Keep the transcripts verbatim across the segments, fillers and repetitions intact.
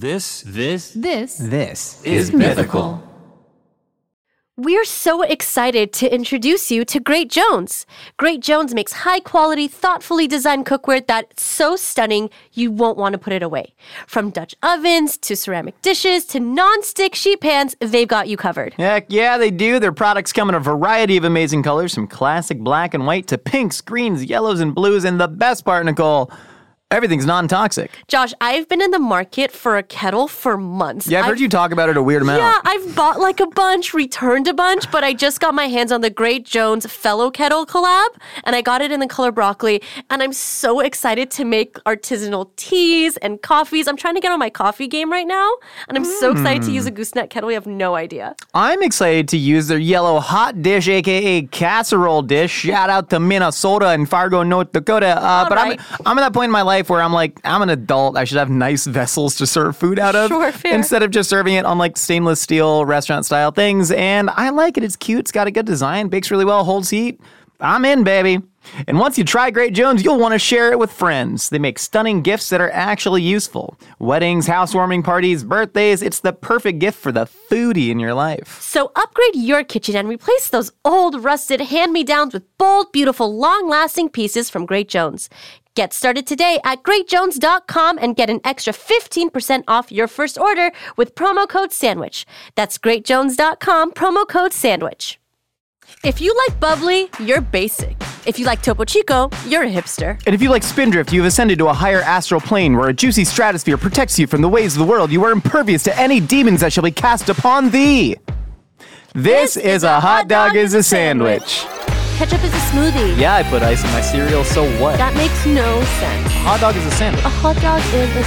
This, this, This This is mythical. We're so excited to introduce you to Great Jones. Great Jones makes high-quality, thoughtfully designed cookware that's so stunning you won't want to put it away. From Dutch ovens to ceramic dishes to non-stick sheet pans, they've got you covered. Heck yeah, they do. Their products come in a variety of amazing colors, from classic black and white to pinks, greens, yellows, and blues. And the best part, Nicole, everything's non-toxic. Josh, I've been in the market for a kettle for months. Yeah, I've, I've heard you talk about it a weird amount. Yeah, I've bought like a bunch, returned a bunch, but I just got my hands on the Great Jones Fellow Kettle collab, and I got it in the color broccoli, and I'm so excited to make artisanal teas and coffees. I'm trying to get on my coffee game right now, and I'm mm. so excited to use a gooseneck kettle. We have no idea. I'm excited to use their yellow hot dish, aka casserole dish. Shout out to Minnesota and Fargo, North Dakota. Uh, but right. I'm, I'm at that point in my life where I'm like, I'm an adult. I should have nice vessels to serve food out of. Sure, fair. Instead of just serving it on like stainless steel restaurant style things. And I like it. It's cute. It's got a good design. Bakes really well. Holds heat. I'm in, baby. And once you try Great Jones, you'll want to share it with friends. They make stunning gifts that are actually useful. Weddings, housewarming parties, birthdays. It's the perfect gift for the foodie in your life. So upgrade your kitchen and replace those old, rusted hand-me-downs with bold, beautiful, long-lasting pieces from Great Jones. Get started today at great jones dot com and get an extra fifteen percent off your first order with promo code SANDWICH. That's great jones dot com, promo code SANDWICH. If you like bubbly, you're basic. If you like Topo Chico, you're a hipster. And if you like Spindrift, you've ascended to a higher astral plane where a juicy stratosphere protects you from the ways of the world. You are impervious to any demons that shall be cast upon thee. This, this is, is a hot dog, dog is a sandwich. sandwich. Ketchup is a smoothie. Yeah, I put ice in my cereal, so what? That makes no sense. A hot dog is a sandwich. A hot dog is a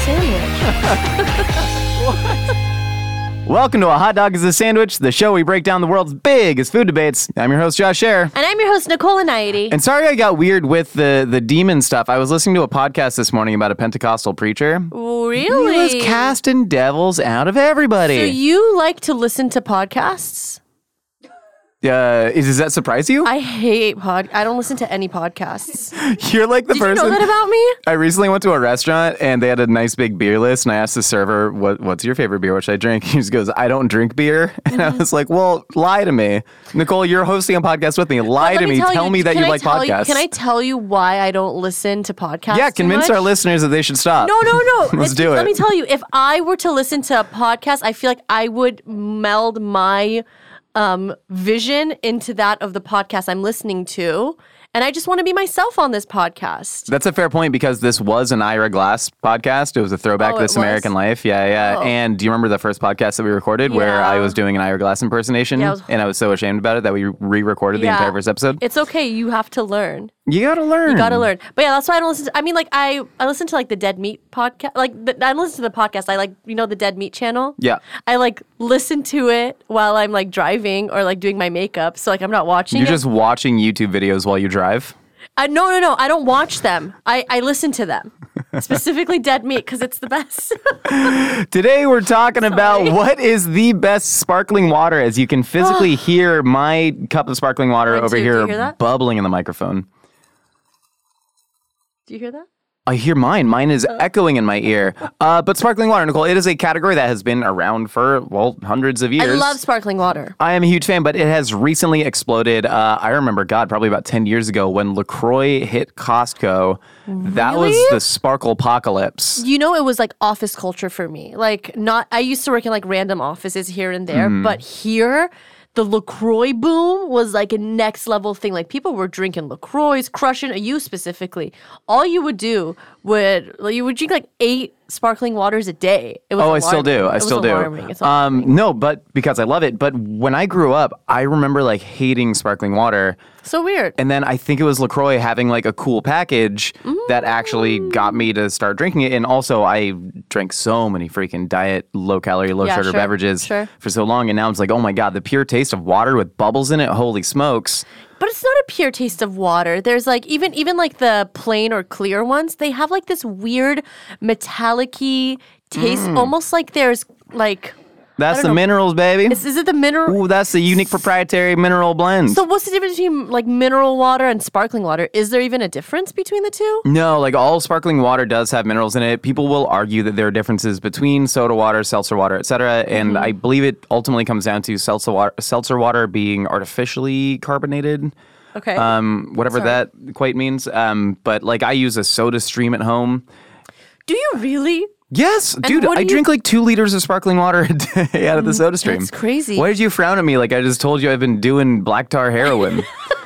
sandwich. What? Welcome to A Hot Dog is a Sandwich, the show we break down the world's biggest food debates. I'm your host, Josh Scher. And I'm your host, Nicole Anaidi. And sorry I got weird with the, the demon stuff. I was listening to a podcast this morning about a Pentecostal preacher. Really? He was casting devils out of everybody. So you like to listen to podcasts? Uh, does that surprise you? I hate pod. I don't listen to any podcasts. You're like the Did person. Did you know that about me? I recently went to a restaurant and they had a nice big beer list, and I asked the server, "What What's your favorite beer? What should I drink?" He just goes, "I don't drink beer." And mm-hmm. I was like, "Well, lie to me, Nicole. You're hosting a podcast with me. Lie to me. Tell, tell you, me that you I like podcasts." You, can I tell you why I don't listen to podcasts? Yeah, convince too much? our listeners that they should stop. No, no, no. Let's do it. Let me tell you, if I were to listen to a podcast, I feel like I would meld my Um, vision into that of the podcast I'm listening to. And I just want to be myself on this podcast. That's a fair point, because this was an Ira Glass podcast. It was a throwback oh, to This American Life. Yeah, yeah. Oh. And do you remember the first podcast that we recorded yeah. where I was doing an Ira Glass impersonation? Yeah, was... And I was so ashamed about it that we re-recorded yeah. the entire first episode? It's okay. You have to learn. You gotta learn. You gotta learn. But yeah, that's why I don't listen to, I mean, like, I, I listen to, like, the Dead Meat podcast. Like, the, I don't listen to the podcast. I, like, you know, the Dead Meat channel? Yeah. I, like, listen to it while I'm, like, driving or, like, doing my makeup. So, like, I'm not watching You're it. just watching YouTube videos while you drive? I, no, no, no. I don't watch them. I, I listen to them. Specifically Dead Meat, because it's the best. Today we're talking Sorry. about what is the best sparkling water, as you can physically hear my cup of sparkling water Mine over too. Do here you hear that? bubbling in the microphone. Do you hear that? I hear mine. Mine is echoing in my ear. Uh, but sparkling water, Nicole, it is a category that has been around for, well, hundreds of years. I love sparkling water. I am a huge fan, but it has recently exploded. Uh, I remember, God, probably about ten years ago when LaCroix hit Costco. Really? That was the sparkle apocalypse. You know, it was like office culture for me. Like, not, I used to work in like random offices here and there, mm. but here, the LaCroix boom was like a next level thing. Like, people were drinking LaCroix, crushing, you specifically. All you would do would, you would drink like eight sparkling waters a day. It was oh, alarming. I still do. I it still was do. Alarming. It's alarming. Um, no, but because I love it. But when I grew up, I remember like hating sparkling water. So weird. And then I think it was LaCroix having like a cool package mm. that actually got me to start drinking it. And also I drank so many freaking diet, low calorie, low yeah, sugar sure, beverages sure. for so long. And now it's like, oh my God, the pure taste of water with bubbles in it. Holy smokes. But it's not a pure taste of water. There's like, even even like the plain or clear ones, they have like this weird metallic-y taste, mm. almost like there's like, That's I the don't know. minerals, baby. Is, is it the mineral? Ooh, that's the unique proprietary mineral blend. So what's the difference between like mineral water and sparkling water? Is there even a difference between the two? No, like all sparkling water does have minerals in it. People will argue that there are differences between soda water, seltzer water, et cetera. And Mm-hmm. I believe it ultimately comes down to seltzer water, seltzer water being artificially carbonated. Okay. Um, whatever Sorry. that quite means. Um, but like I use a Soda Stream at home. Do you really? Yes, dude, what do I you- drink like two liters of sparkling water a day out of the Soda Stream. That's crazy. Why did you frown at me like I just told you I've been doing black tar heroin?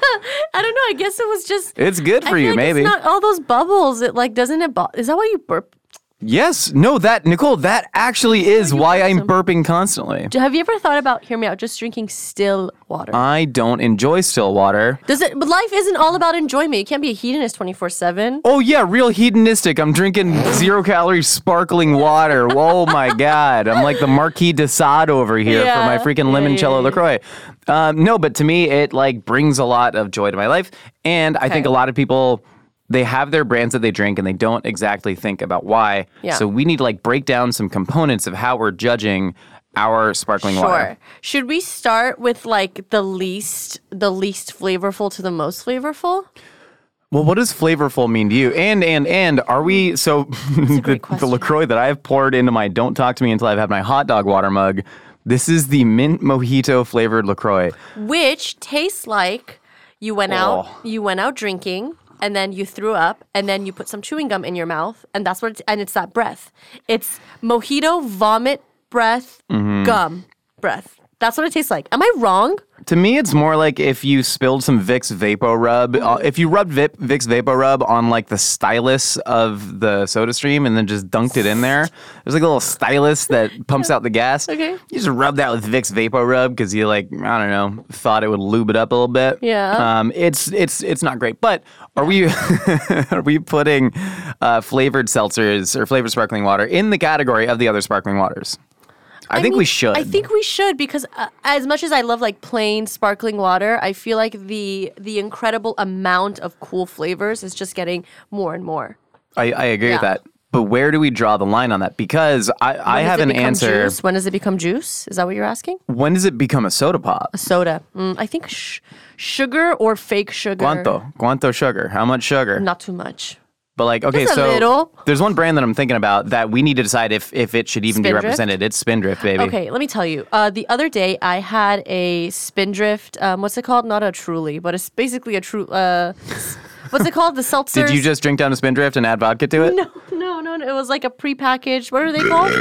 I don't know. I guess it was just. It's good I for feel you, like maybe. It's not all those bubbles. It like doesn't it? Bu- is that why you burp? Yes, no, that, Nicole, that actually is why I'm some- burping constantly. Do- Have you ever thought about? Hear me out. Just drinking still water. I don't enjoy still water. Does it? But life isn't all about enjoyment. You can't be a hedonist twenty four seven. Oh, yeah, real hedonistic. I'm drinking zero calorie sparkling water. Oh, my God. I'm like the Marquis de Sade over here Yeah. for my freaking Yeah, limoncello yeah, yeah. LaCroix. Um, no, but to me, it like brings a lot of joy to my life. And I think Okay. a lot of people, they have their brands that they drink and they don't exactly think about why. Yeah. So we need to like break down some components of how we're judging our sparkling Sure. water. Should we start with like the least, the least flavorful to the most flavorful? Well, what does flavorful mean to you? And, and, and are we, so the, great the question. LaCroix that I've poured into my don't talk to me until I've had my hot dog water mug, this is the mint mojito flavored LaCroix. Which tastes like you went out, Oh. you went out drinking, and then you threw up, and then you put some chewing gum in your mouth, and that's what it's, and it's that breath. It's mojito vomit breath Mm-hmm. gum breath. That's what it tastes like. Am I wrong? To me, it's more like if you spilled some Vicks Vapor Rub, uh, if you rubbed Vip, Vicks Vapor Rub on like the stylus of the Soda Stream and then just dunked it in there. There's like a little stylus that pumps out the gas. Okay. You just rub that with Vicks Vapor Rub because you like, I don't know, thought it would lube it up a little bit. Yeah. Um, it's it's it's not great. But are we are we putting uh, flavored seltzers or flavored sparkling water in the category of the other sparkling waters? I, think mean, we should. I think we should because uh, as much as I love like plain sparkling water, I feel like the the incredible amount of cool flavors is just getting more and more. I, I agree with Yeah. that. But where do we draw the line on that? Because I, I When does have it an become answer. Juice? When does it become juice? Is that what you're asking? When does it become a soda pop? Soda. Mm, I think sh- sugar or fake sugar. Guanto. Guanto sugar. How much sugar? Not too much. But like, okay, Just a so little. there's one brand that I'm thinking about that we need to decide if, if it should even be Spindrift? represented. It's Spindrift, baby. Okay, let me tell you. Uh, the other day, I had a Spindrift. Um, what's it called? Not a Truly, but it's basically a true. Uh, s- what's it called? The seltzer. Did you just drink down a Spindrift and add vodka to it? No, no, no, no. It was like a prepackaged. What are they called?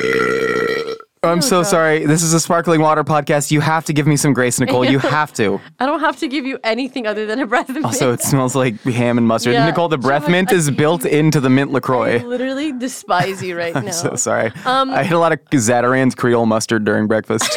I'm so God. sorry. This is a sparkling water podcast. You have to give me some grace, Nicole. You have to. I don't have to give you anything other than a breath of mint. Also, it smells like ham and mustard. Yeah. Nicole, the breath John, mint is I- built into the mint I LaCroix. literally despise you right now. So sorry. Um, I had a lot of Zatarain's Creole mustard during breakfast.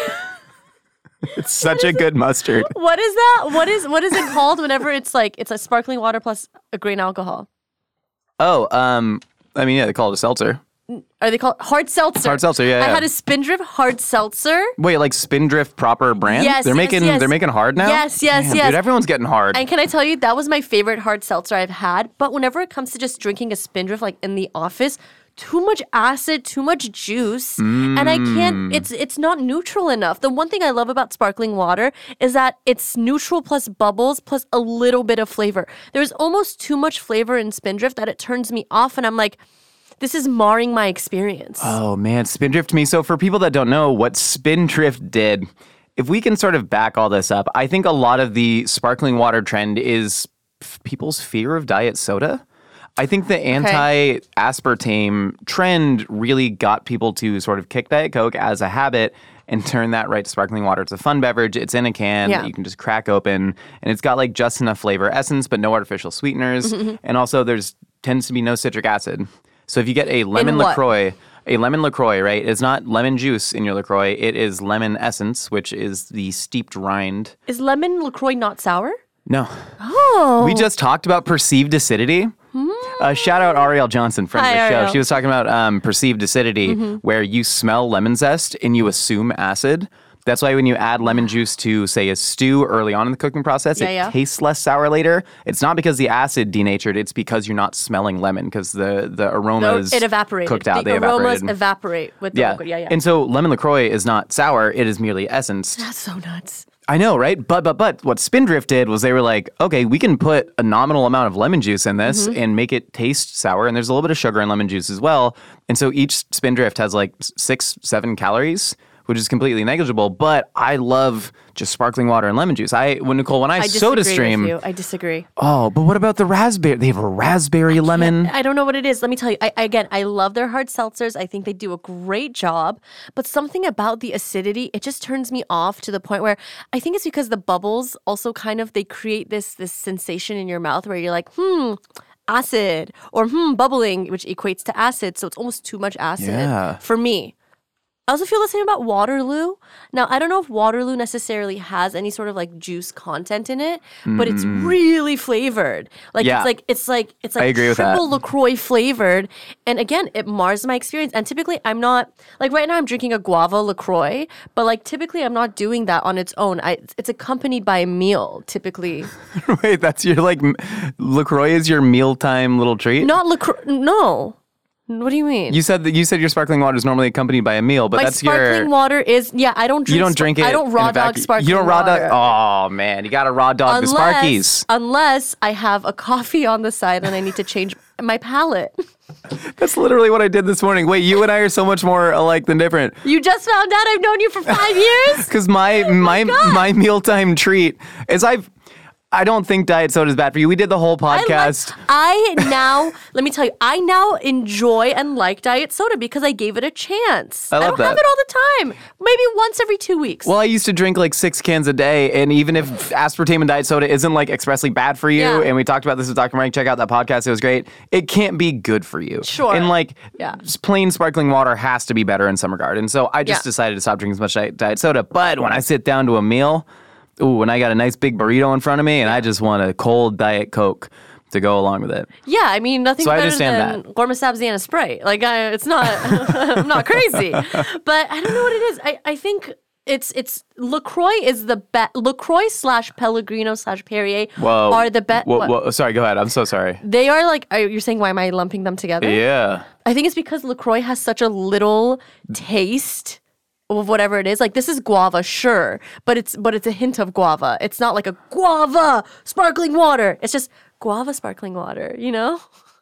It's such a good mustard. What is that? What is what is it called whenever it's like it's a sparkling water plus a grain alcohol? Oh, um, I mean, yeah, they call it a seltzer. Are they called hard seltzer? Hard seltzer, yeah, I yeah. had a Spindrift hard seltzer. Wait, like Spindrift proper brand? Yes, they're yes, making yes. they're making hard now. Yes, yes, Damn, yes. Dude, everyone's getting hard. And can I tell you, that was my favorite hard seltzer I've had. But whenever it comes to just drinking a Spindrift, like in the office, too much acid, too much juice, and I can't. It's it's not neutral enough. The one thing I love about sparkling water is that it's neutral plus bubbles plus a little bit of flavor. There's almost too much flavor in Spindrift that it turns me off, and I'm like, this is marring my experience. Oh man, Spindrift to me. So for people that don't know what Spindrift did, if we can sort of back all this up, I think a lot of the sparkling water trend is f- people's fear of diet soda. I think the anti-aspartame trend really got people to sort of kick Diet Coke as a habit and turn that right to sparkling water. It's a fun beverage. It's in a can Yeah. that you can just crack open, and it's got like just enough flavor essence, but no artificial sweeteners. And also, there's tends to be no citric acid. So if you get a lemon what? LaCroix, a lemon LaCroix, right? It's not lemon juice in your LaCroix. It is lemon essence, which is the steeped rind. Is lemon LaCroix not sour? No. Oh. We just talked about perceived acidity. Uh, shout out Ariel Johnson, friend Hi, of the show. Ariel. She was talking about um, perceived acidity, where you smell lemon zest and you assume acid. That's why when you add lemon juice to, say, a stew early on in the cooking process, Yeah, it yeah. tastes less sour later. It's not because the acid denatured, it's because you're not smelling lemon because the, the aromas it evaporated. cooked out. The they aromas evaporated. evaporate with the yeah. liquid. Yeah, yeah. And so lemon LaCroix is not sour, it is merely essence. That's so nuts. I know, right? But but but what Spindrift did was they were like, okay, we can put a nominal amount of lemon juice in this Mm-hmm. and make it taste sour. And there's a little bit of sugar in lemon juice as well. And so each Spindrift has like six, seven calories, which is completely negligible. But I love just sparkling water and lemon juice. I when Nicole, when I, I soda disagree stream, with you. I disagree. oh, but what about the raspberry? They have a raspberry lemon. I don't know what it is. Let me tell you. I, I- again, I love their hard seltzers. I think they do a great job. But something about the acidity, it just turns me off to the point where I think it's because the bubbles also kind of they create this this sensation in your mouth where you're like, hmm, acid, or hmm, bubbling, which equates to acid. So it's almost too much acid Yeah. for me. I also feel the same about Waterloo. Now, I don't know if Waterloo necessarily has any sort of like juice content in it, but it's really flavored. Like Yeah. it's like it's like it's like I agree with that. triple LaCroix flavored. And again, it mars my experience. And typically I'm not like right now I'm drinking a guava LaCroix, but like typically I'm not doing that on its own. I it's accompanied by a meal, typically. Wait, that's your like m- LaCroix is your mealtime little treat? Not LaCroix no. What do you mean? You said that you said your sparkling water is normally accompanied by a meal, but My that's sparkling your water is yeah. I don't drink. you don't sp- drink it. I don't in raw a dog vacuum. sparkling You don't raw water. dog. Oh man, you got to raw dog the unless, Sparkies. unless I have a coffee on the side and I need to change my palate. That's literally what I did this morning. Wait, you and I are so much more alike than different. You just found out I've known you for five years? Because my my my mealtime treat is I've. I don't think diet soda is bad for you. We did the whole podcast. I, like, I now, let me tell you, I now enjoy and like diet soda because I gave it a chance. I love don't that. have it all the time. Maybe once every two weeks. Well, I used to drink like six cans a day, and even if aspartame and diet soda isn't like expressly bad for you, Yeah. and we talked about this with Doctor Mike, check out that podcast; it was great. It can't be good for you. Sure. And like, Yeah. s- plain sparkling water has to be better in some regard. And so I just Yeah. decided to stop drinking as much diet, diet soda. But when I sit down to a meal, ooh, and I got a nice big burrito in front of me, and I just want a cold diet Coke to go along with it. Yeah, I mean, nothing So I better understand than Gourmet Sabziana Sprite. Like, I, it's not, I'm not crazy. But I don't know what it is. I, I think it's, it's, LaCroix is the best, LaCroix slash Pellegrino slash Perrier Whoa. are the best. Whoa, whoa, sorry, go ahead. I'm so sorry. They are like, are, you're saying why am I lumping them together? Yeah. I think it's because LaCroix has such a little taste of whatever it is. Like this is guava, sure, but it's but it's a hint of guava. It's not like a guava sparkling water. It's just guava sparkling water, you know?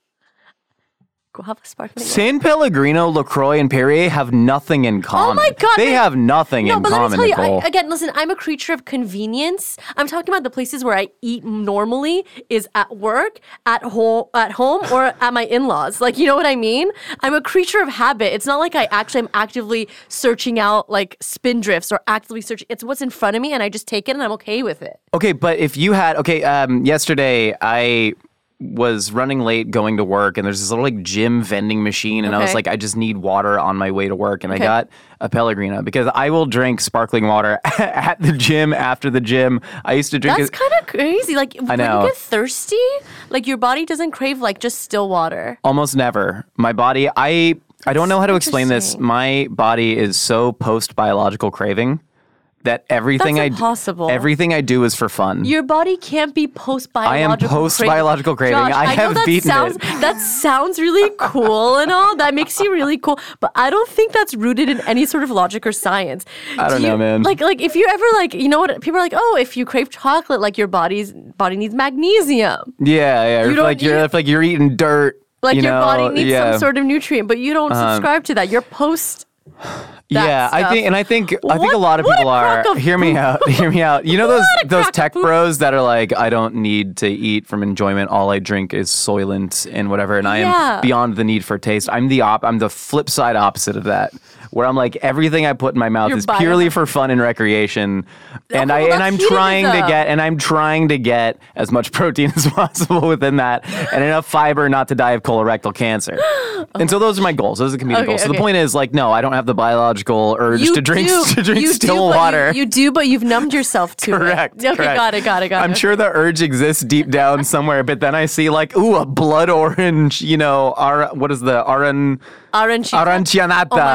Guava sparkling water. San Pellegrino, LaCroix, and Perrier have nothing in common. Oh my God, They they- have nothing No, in but common, let me tell you, Nicole. I, again, listen, I'm a creature of convenience. I'm talking about the places where I eat normally is at work, at home, at home, or at my in-laws. Like, you know what I mean? I'm a creature of habit. It's not like I actually am actively searching out like spindrifts or actively searching. It's what's in front of me, and I just take it, and I'm okay with it. Okay, but if you had okay, um, yesterday I was running late going to work, and there's this little like gym vending machine, and I was Okay. like, I just need water on my way to work, and Okay. I got a Pellegrino because I will drink sparkling water at the gym after the gym. I used to drink That's it. kind of crazy. Like, when know. you get thirsty, like your body doesn't crave like just still water. Almost never. My body, I I don't know how to explain this. Interesting. My body is so post biological craving that everything That's I d- impossible. everything I do is for fun. Your body can't be post-biological post-biological craving. Josh, I know have that beaten sounds, it. That sounds really cool and all. That makes you really cool. But I don't think that's rooted in any sort of logic or science. I don't Do know, you- man. Like, like if you're ever like, you know what? People are like, oh, if you crave chocolate, like your body's body needs magnesium. yeah, yeah. You If don't like you're eat- if like you're eating dirt. Like you your know, body needs yeah. some sort of nutrient, but you don't subscribe to that. You're post. that Yeah, I stuff. think, and I think, I think What- a lot of what a people are. crock of Hear me poop. out. Hear me out. You know those What a those crock of tech poop. bros that are like, I don't need to eat from enjoyment. All I drink is Soylent and whatever, and I Yeah. am beyond the need for taste. I'm the op. I'm the flip side opposite of that, where I'm like everything I put in my mouth You're is purely bio- for fun and recreation, and Okay, I well, and that's I'm trying to hedonism. get and I'm trying to get as much protein as possible within that, and enough fiber not to die of colorectal cancer. And so those are my goals. Those are the comedic Okay, goals. So the okay. point is, like, no, I don't have the biological urge You to drink do. to drink You do, still but you- water. You, do, but you've numbed yourself to Correct. it. Okay, correct. got it, got it, got it. I'm sure the urge exists deep down somewhere, but then I see like, ooh, a blood orange, you know, ar- what is the aran Arancina. arancianata? Oh my god, that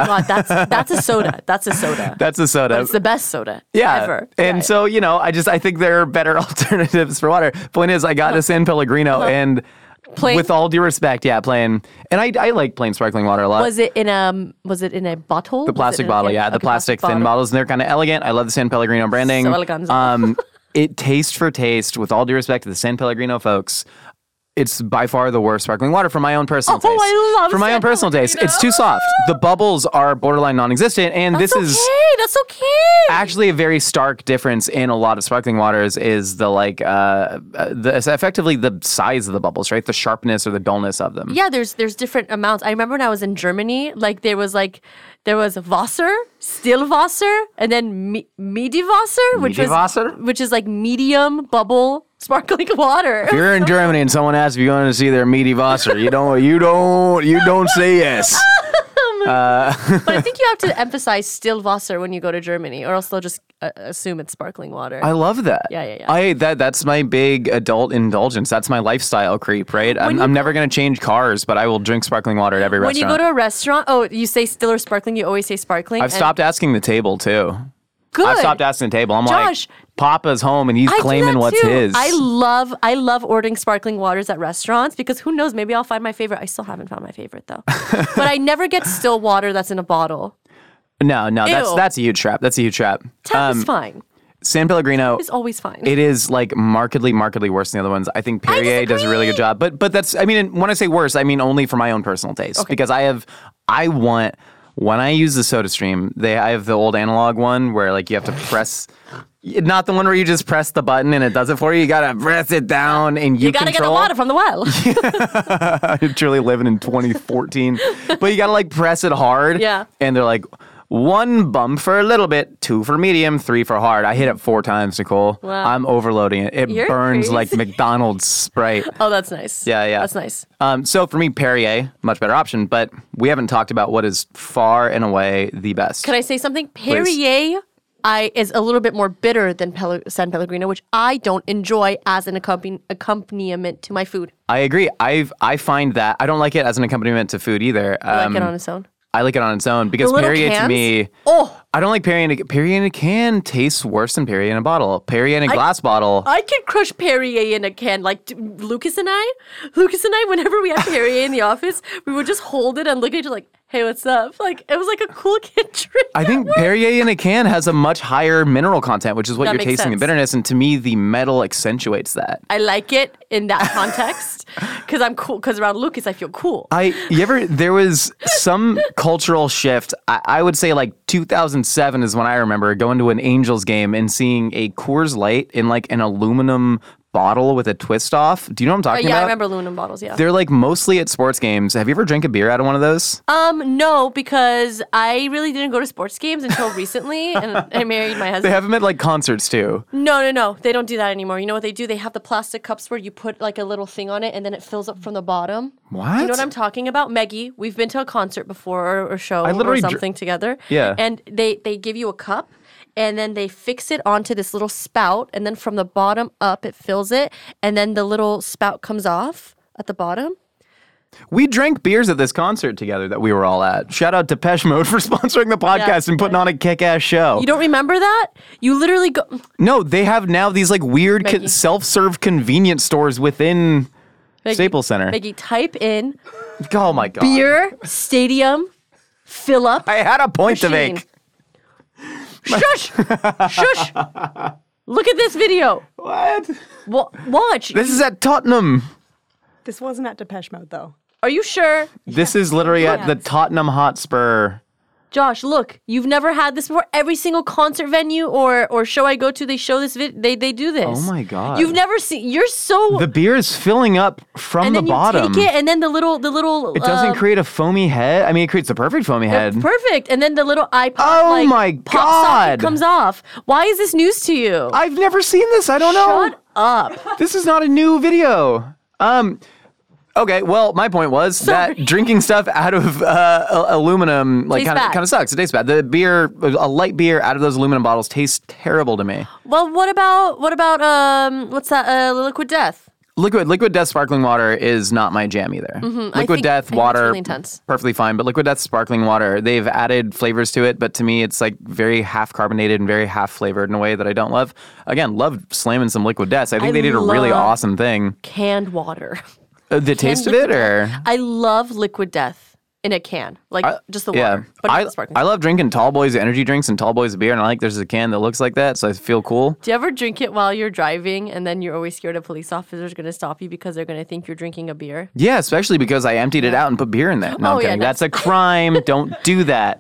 That's that's a soda. That's a soda. That's a soda. But it's the best soda Yeah. ever. And Right. so, you know, I just I think there are better alternatives for water. Point is, I got a San Pellegrino and Plain? with all due respect, yeah, plain. And I, I like plain sparkling water a lot. was it in a was it in a bottle? the plastic bottle, yeah, the plastic thin bottles, and they're kind of elegant. I love the San Pellegrino branding. So elegant. Um, it taste for taste, with all due respect to the San Pellegrino folks, it's by far the worst sparkling water for my own personal Oh, taste. I love For my San own personal taste, it's too soft. The bubbles are borderline non-existent, and That's this okay. is That's okay. actually a very stark difference in a lot of sparkling waters. Is the like uh, uh the it's effectively the size of the bubbles, right? The sharpness or the dullness of them. Yeah, there's there's different amounts. I remember when I was in Germany, like there was like there was Wasser, Stillwasser, and then mi- Mediwasser, which Mediwasser? was which is like medium bubble sparkling water. If you're in Germany and someone asks if you're going to see their meaty Wasser, you don't, you don't, you don't say yes. But I think you have to emphasize Stillwasser when you go to Germany, or else they'll just uh, assume it's sparkling water. I love that. Yeah, yeah, yeah. I that that's my big adult indulgence. That's my lifestyle creep, right? I'm, you I'm go- never going to change cars, but I will drink sparkling water at every when you restaurant. go to a restaurant, oh, you say still or sparkling, you always say sparkling. I've and- stopped asking the table too. Good. I've stopped asking the table. I'm Josh, like, Papa's home and he's I do claiming that what's too. his. I love I love ordering sparkling waters at restaurants because who knows, maybe I'll find my favorite. I still haven't found my favorite though. But I never get still water that's in a bottle. no, no, that's Ew. that's a huge trap. That's a huge trap. Tap Um, is fine. San Pellegrino. It's always fine. It is like markedly, markedly worse than the other ones. I think Perrier does a really good disagree. job, but but that's I mean when I say worse, I mean only for my own personal taste because I have I want when I use the SodaStream, they I have the old analog one where like you have to press, not the one where you just press the button and it does it for you. You gotta press it down and you, you gotta control. get the water from the well. You're truly living in twenty fourteen, but you gotta like press it hard. Yeah. And they're like. One bump for a little bit, two for medium, three for hard. I hit it four times, Nicole. Wow. I'm overloading it. It You're burns like crazy. McDonald's Sprite. Oh, that's nice. Yeah, yeah. That's nice. Um, so for me, Perrier, much better option, but we haven't talked about what is far and away the best. Can I say something? Perrier I is a little bit more bitter than Pel- San Pellegrino, which I don't enjoy as an accompany- accompaniment to my food. I agree. I've I find that I don't like it as an accompaniment to food either. I Um, like it on its own. I like it on its own because The little Perrier to cans? me, Oh, I don't like Perrier in a, Perrier in a can tastes worse than Perrier in a bottle. Perrier in a glass bottle. I can crush Perrier in a can. Like t- Lucas and I, Lucas and I, whenever we had Perrier in the office, we would just hold it and look at each other like, "Hey, what's up?" Like it was like a cool kid drink. I think Perrier in a can has a much higher mineral content, which is what That you're makes tasting the sense. bitterness, and to me, the metal accentuates that. I like it in that context because I'm cool. Because around Lucas, I feel cool. I you ever there was some cultural shift. I, I would say like two thousand seven is when I remember going to an Angels game and seeing a Coors Light in like an aluminum bottle with a twist off. Do you know what I'm Uh, talking yeah, about? I remember aluminum bottles. Yeah. They're like mostly at sports games. Have you ever drank a beer out of one of those? Um, no, because I really didn't go to sports games until recently, and I married my They husband. have them at like concerts too. No, no, no, they don't do that anymore. You know what they do? They have the plastic cups where you put like a little thing on it, and then it fills up from the bottom. What? You know what I'm talking about, Meggie? We've been to a concert before or, or show I or literally dr- something together. Yeah. And they they give you a cup. And then they fix it onto this little spout, and then from the bottom up, it fills it, and then the little spout comes off at the bottom. We drank beers at this concert together that we were all at. Shout out to Depeche Mode for sponsoring the podcast Yeah. and putting on a kick-ass show. You don't remember that? You literally go. No, they have now these like weird co- Maggie. self-serve convenience stores within Maggie, Staples Center. Maggie, type in Oh my god. beer stadium fill up. I had a point to machine. make. Shush! Shush! Look at this video. What? Wa- watch. This is at Tottenham. This wasn't at Depeche Mode, though. Are you sure? This is literally at the Tottenham Hotspur. Josh, look, you've never had this before. Every single concert venue or or show I go to, they show this vid- they they do this. Oh my God. You've never seen. You're so. The beer is filling up from and the then you bottom. take it, and then the little the little. It doesn't um, create a foamy head. I mean, it creates a perfect foamy head. Perfect, and then the little iPod. Oh like, my pop God. socket comes off. Why is this news to you? I've never seen this. I don't know. Shut up. This is not a new video. Um, okay, well, my point was Sorry. that drinking stuff out of uh, a- aluminum like Tastes kind of bad. kind of sucks. It tastes bad. The beer, a light beer out of those aluminum bottles tastes terrible to me. Well, what about what about um what's that? Uh, Liquid Death. Liquid Liquid Death sparkling water is not my jam either. Mm-hmm. I Liquid think- Death I think water, it's really intense. perfectly fine. But Liquid Death sparkling water, they've added flavors to it. But to me, it's like very half carbonated and very half flavored in a way that I don't love. Again, love slamming some Liquid Deaths. I think I they did a really love- awesome thing. Canned water. Uh, the taste of Liquid it, or I love Liquid Death in a can, like just the yeah, water. But I not the sparkling. I love drinking Tall Boys energy drinks and Tall Boys beer, and I like there's a can that looks like that, so I feel cool. Do you ever drink it while you're driving, and then you're always scared a police officer's going to stop you because they're going to think you're drinking a beer? Yeah, especially because I emptied it out and put beer in that. No, Oh, I'm yeah, kidding. no. That's a crime. Don't do that.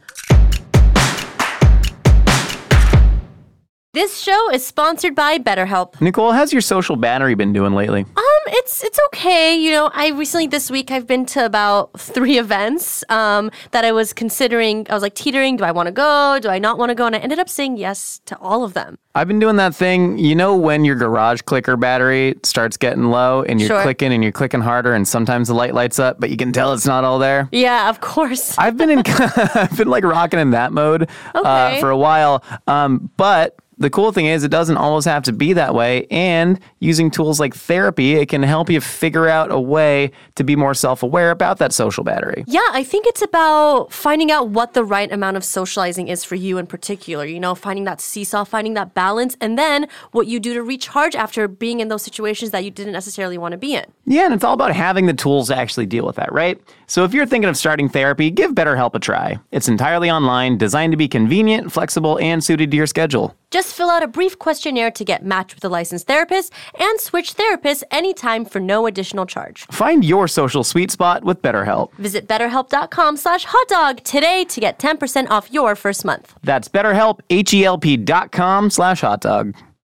This show is sponsored by BetterHelp. Nicole, how's your social battery been doing lately? Um, it's it's okay. You know, I recently this week I've been to about three events um, that I was considering. I was like teetering. Do I want to go? Do I not want to go? And I ended up saying yes to all of them. I've been doing that thing, you know, when your garage clicker battery starts getting low and you're Sure. clicking and you're clicking harder and sometimes the light lights up, but you can tell it's not all there. Yeah, of course. I've been in, I've been like rocking in that mode uh, Okay. for a while. Um, but the cool thing is it doesn't always have to be that way. And using tools like therapy, it can help you figure out a way to be more self-aware about that social battery. Yeah, I think it's about finding out what the right amount of socializing is for you in particular. You know, finding that seesaw, finding that balance, and then what you do to recharge after being in those situations that you didn't necessarily want to be in. Yeah, and it's all about having the tools to actually deal with that, right? So if you're thinking of starting therapy, give BetterHelp a try. It's entirely online, designed to be convenient, flexible, and suited to your schedule. Just fill out a brief questionnaire to get matched with a licensed therapist and switch therapists anytime for no additional charge. Find your social sweet spot with BetterHelp. Visit betterhelp.com slash hotdog today to get ten percent off your first month. That's BetterHelp, H-E-L-P dot com slash hotdog.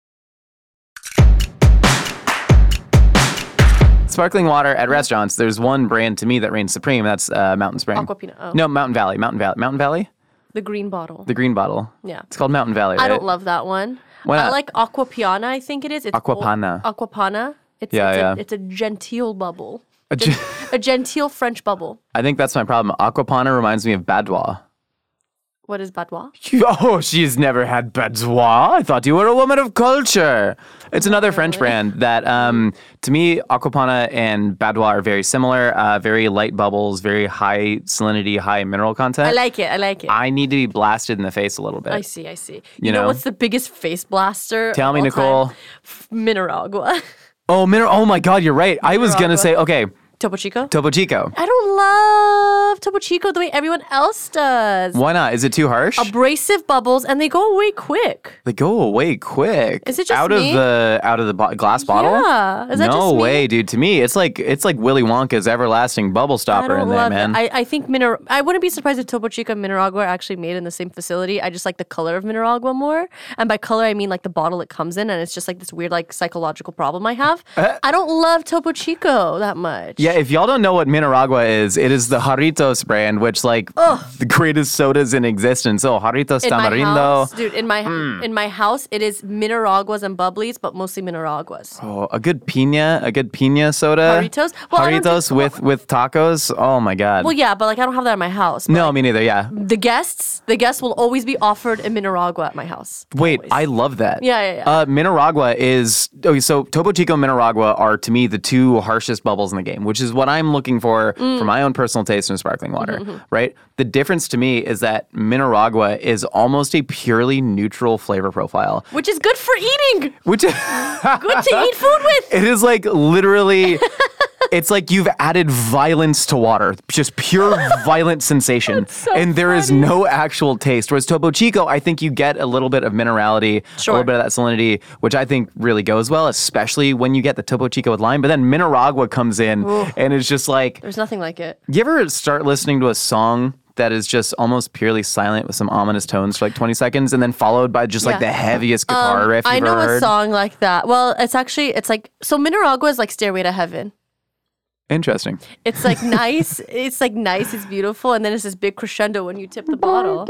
Sparkling water at restaurants, there's one brand to me that reigns supreme. That's uh, Mountain Spring. Aquafina. Oh. No, Mountain Valley. Mountain Valley. Mountain Valley? The green bottle. The green bottle. Yeah. It's called Mountain Valley, right? I don't love that one. Why I not? like Aquapiana, I think it is. It's Aquapana. old- Aquapana. It's, Yeah, it's, yeah. A, it's a genteel bubble. A Gen- gen- a genteel French bubble. I think that's my problem. Aquapana reminds me of Badois. What is Badois? Oh, she's never had Badois. I thought you were a woman of culture. It's another French brand that, um, to me, Aquapana and Badois are very similar. Uh, very light bubbles, very high salinity, high mineral content. I like it. I like it. I, I need to be blasted in the face a little bit. see. I see. You, You know, know? what's the biggest face blaster? Tell of me, all Nicole. time? F- Mineragua. Oh, mineral. Oh my God, you're right. I was gonna Nicaragua. say, okay, Topo Chico. Topo Chico. I don't love Topo Chico the way everyone else does. Why not? Is it too harsh? Abrasive bubbles, and they go away quick. They go away quick. Is it just out me? of the out of the bo- glass bottle? Yeah. Is that no just me? way, dude. To me, it's like it's like Willy Wonka's everlasting bubble I stopper don't in there, love man. it. I, I think Miner- I wouldn't be surprised if Topo Chico and Mineragua are actually made in the same facility. I just like the color of Mineragua more. And by color, I mean like the bottle it comes in. And it's just like this weird like psychological problem I have. I don't love Topo Chico that much. Yeah, if y'all don't know what Mineragua is, it is the Jarritos brand, which like the greatest sodas in existence. Oh, Jarritos In my Tamarindo. house, dude, in my Hmm. in my house, it is Mineraguas and bubblies, but mostly Mineraguas. Oh, a good pina, a good pina soda. Jarritos? Well, I don't Jarritos think- with with tacos. Oh my God. Well, yeah, but like I don't have that in my house. but, no, like, me neither. Yeah. the guests, the guests will always be offered a Mineragua at my house. Wait, Always. I love that. Yeah, yeah, yeah. Uh, Mineragua is okay. So Topo Chico and Mineragua are to me the two harshest bubbles in the game, which is what I'm looking for Mm. for my own personal taste in sparkling water. Mm-hmm, Right. The difference to me is that Mineragua is almost a purely neutral flavor profile, Which is good for eating. which Good to eat food with. it is like literally. It's like you've added violence to water, just pure violent sensation, so and there is funny. no actual taste. Whereas Topo Chico, I think you get a little bit of minerality, Sure. a little bit of that salinity, which I think really goes well, especially when you get the Topo Chico with lime. But then Mineragua comes in, and it's just like, There's nothing like it. you ever start listening to a song that is just almost purely silent with some ominous tones for like twenty seconds, and then folled by just like Yeah. the heaviest guitar riff you've I know ever a heard? song like that. Well, it's actually it's like so Mineragua is like Stairway to Heaven. Interesting. It's like nice. It's like nice. It's beautiful, and then it's this big crescendo when you tip the bottle.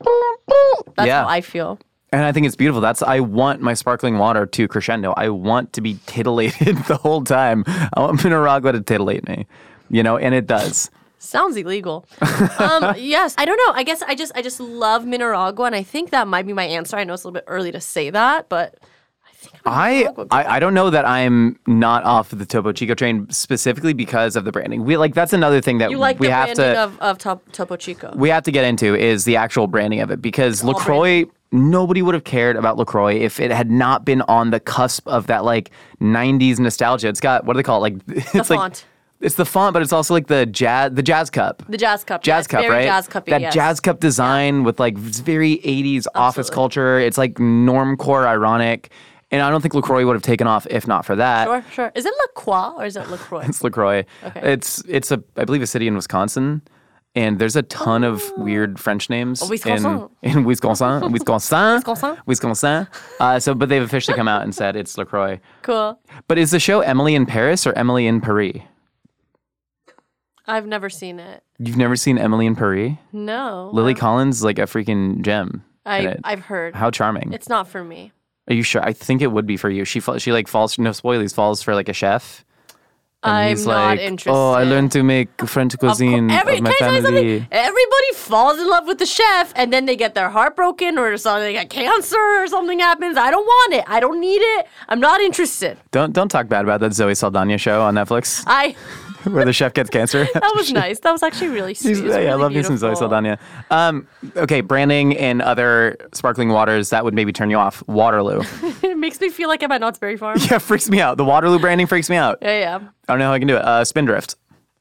That's Yeah. how I feel. And I think it's beautiful. That's I want my sparkling water to crescendo. I want to be titillated the whole time. I want Mineragua to titillate me, you know, and it does. Sounds illegal. um, yes, I don't know. I guess I just I just love Mineragua, and I think that might be my answer. I know it's a little bit early to say that, but I I, I I don't know that I'm not off the Topo Chico train specifically because of the branding. We like that's another thing that You like we the have branding to of, of top, Topo Chico. we have to get into is the actual branding of it because all LaCroix, nobody would have cared about LaCroix if it had not been on the cusp of that like nineties nostalgia. It's got what do they call it? Like it's like font. it's the font, but it's also like the jazz the jazz cup. The jazz cup. Jazz yes, cup, very right? Jazz cuppy, that yes. jazz cup design with like it's very eighties office Absolutely. culture. It's like normcore ironic. And I don't think LaCroix would have taken off if not for that. Sure, sure. Is it La Croix or is it LaCroix? It's LaCroix. Okay. It's it's a I believe a city in Wisconsin. And there's a ton of weird French names Oh, Wisconsin. in, in Wisconsin. Wisconsin. Wisconsin. Wisconsin. Uh, so, but they've officially come out and said it's LaCroix. Cool. But is the show Emily in Paris or Emily in Paris? I've never seen it. You've never seen Emily in Paris? No. Lily I've- Collins is like a freaking gem. in I, it. I've heard. How charming. It's not for me. Are you sure? I think it would be for you. She fa- she like falls, no spoilies, falls for like a chef. And I'm he's not like, interested. oh, I learned to make French Of cour- cuisine of, Every, my can I tell you family. something? Everybody falls in love with the chef and then they get their heart broken or something, they get cancer or something happens. I don't want it. I don't need it. I'm not interested. Don't don't talk bad about that Zoe Saldana show on Netflix I where the chef gets cancer. that was nice. That was actually really sweet. She's- It was yeah, I really love me some Zoe beautiful. Saldana. Um, okay, branding and other sparkling waters that would maybe turn you off. Waterloo. It makes me feel like I'm at Knott's Berry Farm. Yeah, freaks me out. The Waterloo branding freaks me out. Yeah, yeah. I don't know how I can do it. Uh, Spindrift.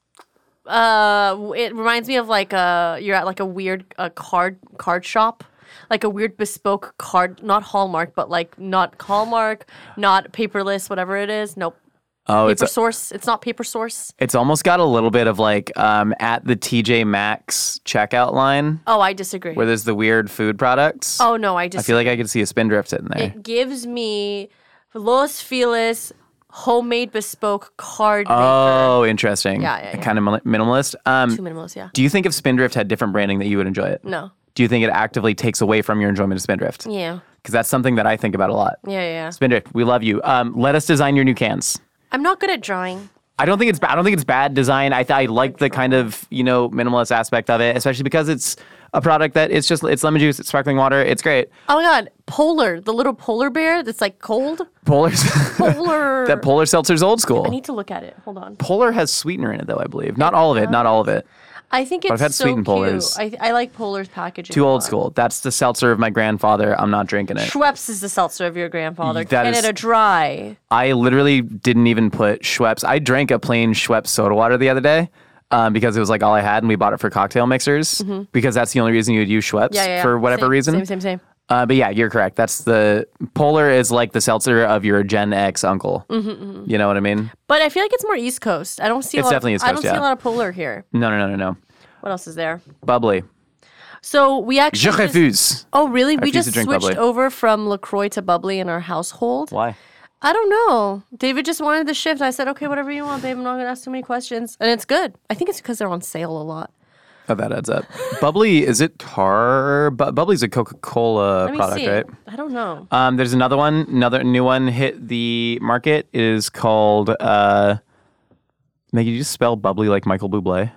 Uh, it reminds me of like a you're at like a weird uh, card card shop, like a weird bespoke card, not Hallmark, but like not Hallmark, not paperless, whatever it is. Nope. Oh, it's Paper a, source. It's not paper source. it's almost got a little bit of like um, at the T J Maxx checkout line Oh, I disagree. where there's the weird food products. Oh no, I I just feel like I could see a Spindrift in there. it gives me Los Feliz homemade bespoke card maker. Oh, interesting. Yeah, yeah, yeah. Kind of minimalist. Um, Two minimalist, yeah. do you think if Spindrift had different branding that you would enjoy it? No. Do you think it actively takes away from your enjoyment of Spindrift? Yeah. Because that's something that I think about a lot. Yeah, yeah, yeah. Spindrift, we love you. Um, let us design your new cans. I'm not good at drawing. I don't think it's bad. I don't think it's bad design. I, th- I like the kind of you know minimalist aspect of it, especially because it's a product that it's just it's lemon juice, it's sparkling water, it's great. Oh my god, Polar, the little polar bear that's like cold. Polar, Polar. that Polar Seltzer's old school. I need to look at it. Hold on. Polar has sweetener in it though, I believe. Not all of it. Not all of it. I think it's I've had so sweetened cute. Polars. I, I like Polar's packaging. Too a old lot. school. That's the seltzer of my grandfather. I'm not drinking it. Schweppes is the seltzer of your grandfather. That is- Canada Dry. I literally didn't even put Schweppes. I drank a plain Schweppes soda water the other day um, because it was like all I had, and we bought it for cocktail mixers because that's the only reason you would use Schweppes Mm-hmm. Yeah, yeah, yeah. for whatever Same, reason. Same, same, same. Uh, but yeah, you're correct. That's the Polar is like the seltzer of your Gen X uncle. Mm-hmm, You know what I mean? But I feel like it's more East Coast. I don't see. It's a lot definitely of, East I don't Coast, see yeah. a lot of Polar here. No, no, no, no, no. What else is there? Bubbly. So we actually. Je just- refuse. Oh really? We refuse to just drink switched bubbly. over from LaCroix to bubbly in our household. Why? I don't know. David just wanted the shift. I said, okay, whatever you want, babe. I'm not gonna ask too many questions, and it's good. I think it's because they're on sale a lot. Oh, that adds up. Bubbly, is it tar? Bu- Bubbly's a Coca-Cola Let me product, see. right? I don't know. Um, there's another one, another new one hit the market. It is called. Uh, Maggie, did you just spell bubbly like Michael Bublé?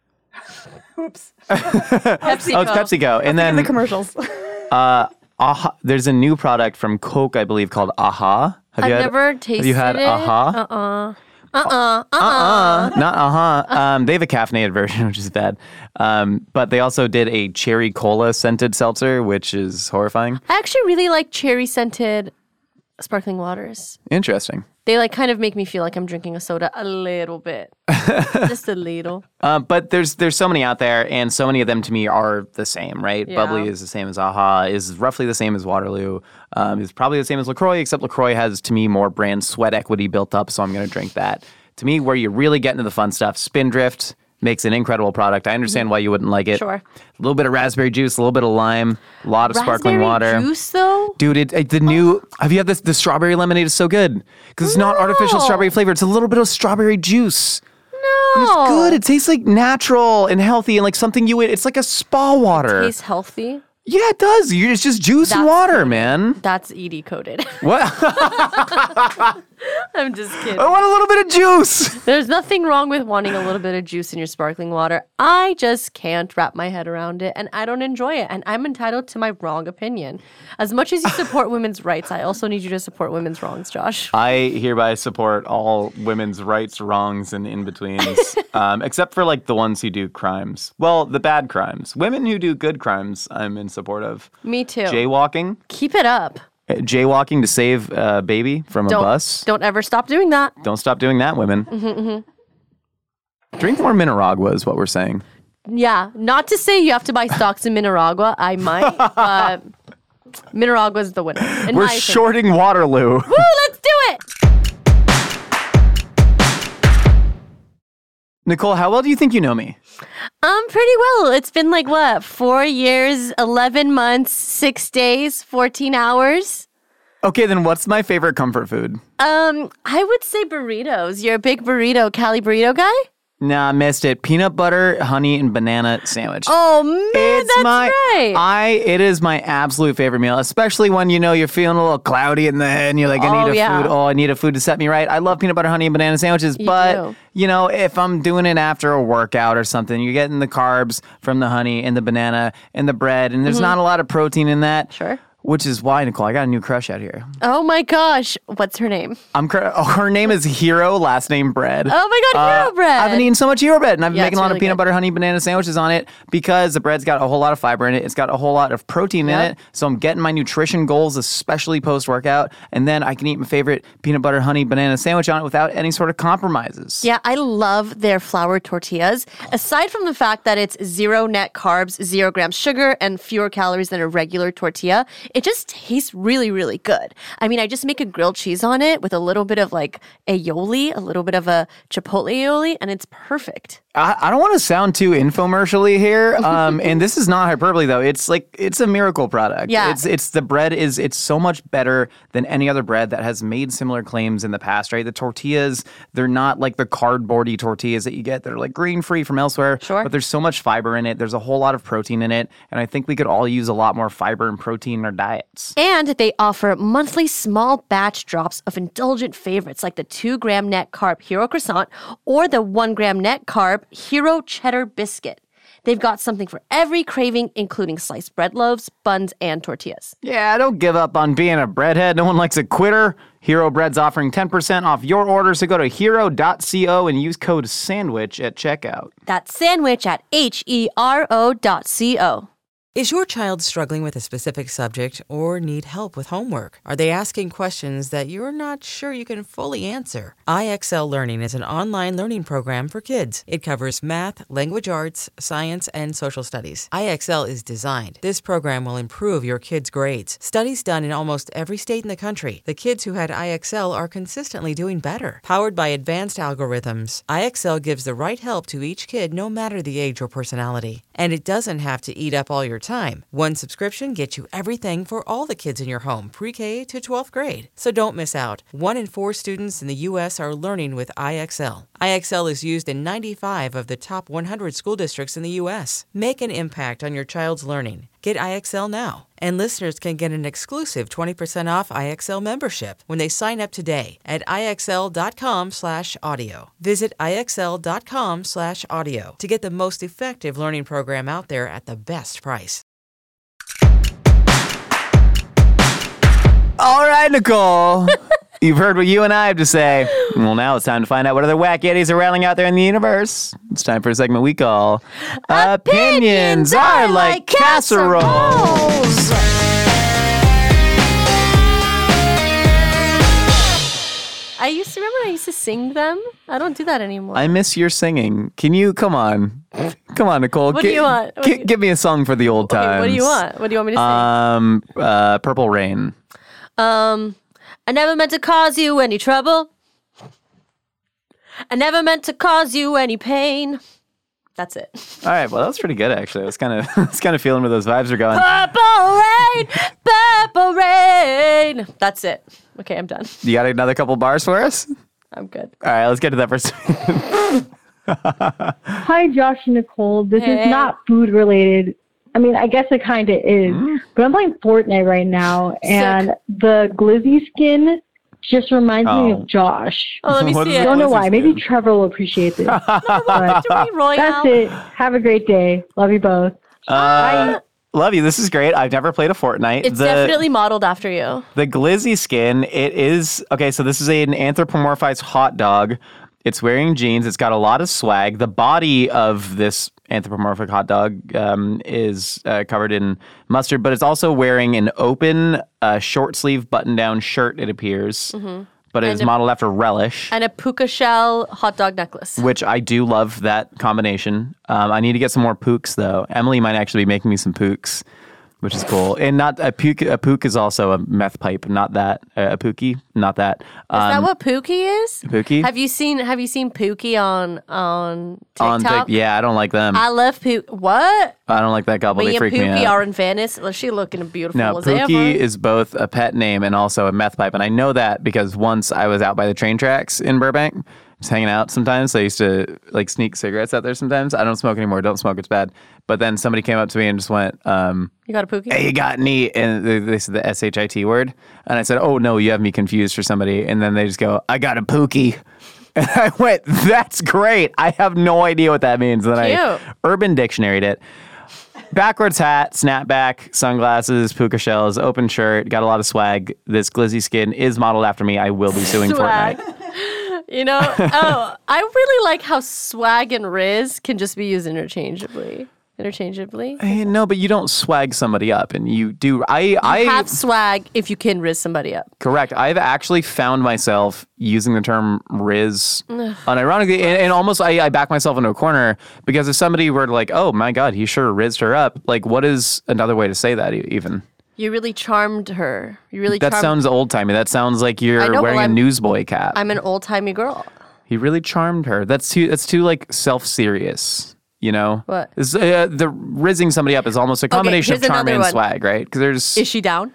Oops. PepsiCo. Oh, it's PepsiCo. And In then the commercials. Aha, there's a new product from Coke, I believe, called Aha. Have I've you had, never tasted Have you had it. Aha? Uh-uh. Uh-uh. Uh-uh. Uh, not Aha. Um, they have a caffeinated version, which is bad. Um, but they also did a cherry cola scented seltzer, which is horrifying. I actually really like cherry scented sparkling waters. Interesting. They like kind of make me feel like I'm drinking a soda a little bit. Just a little. Uh, but there's there's so many out there, and so many of them to me are the same, right? Yeah. Bubbly is the same as Aha, is roughly the same as Waterloo, um, is probably the same as LaCroix, except LaCroix has, to me, more brand sweat equity built up, so I'm going to drink that. To me, where you really get into the fun stuff, Spindrift makes an incredible product. I understand why you wouldn't like it. Sure. A little bit of raspberry juice, a little bit of lime, a lot of sparkling Raspberry water. juice, though? Dude, it, it- the new, have you had this? The strawberry lemonade is so good because it's not artificial No. strawberry flavor. It's a little bit of strawberry juice. No. It's good. It tastes like natural and healthy and like something you would. It's like a spa water. Tastes healthy. Yeah, it does. You, it's just juice and That's water, good. man. That's E D coded. What? I'm just kidding. I want a little bit of juice. There's nothing wrong with wanting a little bit of juice in your sparkling water. I just can't wrap my head around it, and I don't enjoy it. And I'm entitled to my wrong opinion. As much as you support women's rights, I also need you to support women's wrongs, Josh. I hereby support all women's rights, wrongs, and in-betweens, um, except for like the ones who do crimes. Well, the bad crimes. Women who do good crimes, I'm in support of. Me too. Jaywalking. Keep it up. Jaywalking to save a baby from a don't, bus. Don't ever stop doing that. Don't stop doing that, women. Mm-hmm, mm-hmm. Drink more Mineragua is what we're saying. Yeah, not to say you have to buy stocks in Mineragua. I might, but Mineragua is the winner. In We're my shorting Waterloo. Woo, let's do it! Nicole, how well do you think you know me? Um, pretty well. It's been like what, four years, eleven months, six days, fourteen hours. Okay, then what's my favorite comfort food? Um, I would say burritos. You're a big burrito, Cali burrito guy? Nah, missed it. Peanut butter, honey, and banana sandwich. Oh man, it's that's my, right. I it is my absolute favorite meal, especially when you know you're feeling a little cloudy in the head and you're like, I Oh, need a yeah. food. Oh, I need a food to set me right. I love peanut butter, honey, and banana sandwiches, You but do. you know, if I'm doing it after a workout or something, you're getting the carbs from the honey and the banana and the bread, and there's not a lot of protein in that. Sure. Which is why, Nicole, I got a new crush out here. Oh my gosh, what's her name? I'm cr- oh, her name is Hero, last name Bread. Oh my God, Hero Bread. I've been eating so much Hero Bread, and I've been Yeah, making it's a lot really of peanut good. butter, honey, banana sandwiches on it because the bread's got a whole lot of fiber in it. It's got a whole lot of protein in Yep. it, so I'm getting my nutrition goals, especially post-workout, and then I can eat my favorite peanut butter, honey, banana sandwich on it without any sort of compromises. Yeah, I love their flour tortillas. Aside from the fact that it's zero net carbs, zero grams sugar, and fewer calories than a regular tortilla, it just tastes really, really good. I mean, I just make a grilled cheese on it with a little bit of like aioli, a little bit of a chipotle aioli, and it's perfect. I, I don't want to sound too infomercially here, um, and this is not hyperbole though. It's like it's a miracle product. Yeah. it's it's the bread is it's so much better than any other bread that has made similar claims in the past. Right, the tortillas, they're not like the cardboardy tortillas that you get that are like grain free from elsewhere. Sure. But there's so much fiber in it. There's a whole lot of protein in it, and I think we could all use a lot more fiber and protein in our diets. And they offer monthly small batch drops of indulgent favorites like the two gram net carb Hero Croissant or the one gram net carb Hero Cheddar Biscuit. They've got something for every craving, including sliced bread loaves, buns, and tortillas. Yeah, don't give up on being a breadhead. No one likes a quitter. Hero Bread's offering ten percent off your order, so go to hero dot co and use code SANDWICH at checkout. That's sandwich at H E R O dot C O. Is your child struggling with a specific subject or need help with homework? Are they asking questions that you're not sure you can fully answer? I X L Learning is an online learning program for kids. It covers math, language arts, science, and social studies. I X L is designed. This program will improve your kids' grades. Studies done in almost every state in the country. The kids who had I X L are consistently doing better. Powered by advanced algorithms, I X L gives the right help to each kid no matter the age or personality. And it doesn't have to eat up all your time. One subscription gets you everything for all the kids in your home, pre-K to twelfth grade. So don't miss out. One in four students in the U S are learning with I X L. I X L is used in ninety-five of the top one hundred school districts in the U S. Make an impact on your child's learning. Get I X L now. And listeners can get an exclusive twenty percent off I X L membership when they sign up today at IXL.com slash audio. Visit IXL.com slash audio to get the most effective learning program out there at the best price. All right, Nicole. You've heard what you and I have to say. Well, now it's time to find out what other whack idiots are rattling out there in the universe. It's time for a segment we call Opinions Are Like Casseroles. I used to remember I used to sing them. I don't do that anymore. I miss your singing. Can you, come on. Come on, Nicole. What do Gi- you want? What gi- do you- give me a song for the old Okay, times. what do you want? What do you want me to sing? Um, uh, Purple Rain. Um, I never meant to cause you any trouble. I never meant to cause you any pain. That's it. All right, well, that was pretty good, actually. I was kind of, I was kind of feeling where those vibes are going. Purple rain, purple rain. That's it. Okay, I'm done. You got another couple bars for us? I'm good. All right, let's get to that first. Hi, Josh and Nicole. This Hey. is not food related. I mean, I guess it kind of is. Mm. But I'm playing Fortnite right now, and the glizzy skin She just reminds me Oh. of Josh. Oh, let me What see is I it. don't know Glizzy why. Maybe skin? Trevor will appreciate this. But, Royale. That's it. Have a great day. Love you both. Uh, love you. This is great. I've never played a Fortnite. It's the, definitely modeled after you. The Glizzy skin, it is, okay, so this is an anthropomorphized hot dog. It's wearing jeans. It's got a lot of swag. The body of this anthropomorphic hot dog um, is uh, covered in mustard, but it's also wearing an open uh, short sleeve button down shirt, it appears. Mm-hmm. But it And is a- modeled after Relish, And a puka shell hot dog necklace. which I do love that combination. Um, I need to get some more pooks, though. Emily might actually be making me some pooks, which is cool. And not a pook. A pook is also a meth pipe, not that. Uh, a pookie, not that. Um, Is that what Pookie is? Pookie? Have you seen Have you seen Pookie on on TikTok? on Tik- yeah, I don't like them. I love Pookie. What? I don't like that couple. Me They and freak me Pookie out. are in Venice. Well, she looking beautiful Now, as Pookie ever. is both a pet name and also a meth pipe. And I know that because once I was out by the train tracks in Burbank, just hanging out sometimes. I used to like sneak cigarettes out there sometimes. I don't smoke anymore. Don't smoke. It's bad. But then somebody came up to me and just went, um, You got a Pookie? hey, you got any? And they, they said the S H I T word. And I said, oh, no, you have me confused for somebody. And then they just go, I got a Pookie. And I went, that's great. I have no idea what that means. And then I Cute. Urban Dictionary'd it. Backwards hat, snapback, sunglasses, puka shells, open shirt, got a lot of swag. This Glizzy skin is modeled after me. I will be suing Swag. Fortnite. You know, oh, I really like how swag and Riz can just be used interchangeably. Interchangeably. Eh, no, but you don't swag somebody up, and you do. I, I Have swag if you can Riz somebody up. correct. I've actually found myself using the term Riz unironically, and, and almost I, I back myself into a corner because if somebody were to like, oh my God, he sure rizzed her up. Like, what is another way to say that e- even? You really charmed her. You really That charmed. sounds old timey. That sounds like you're I know, but wearing a I'm- newsboy cap. I'm an old timey girl. He really charmed her. That's too. That's too like self-serious. You know. What? Is, uh, the rizzing somebody up is almost a combination here's of charm another and one. swag, right? Because there's. Is she down?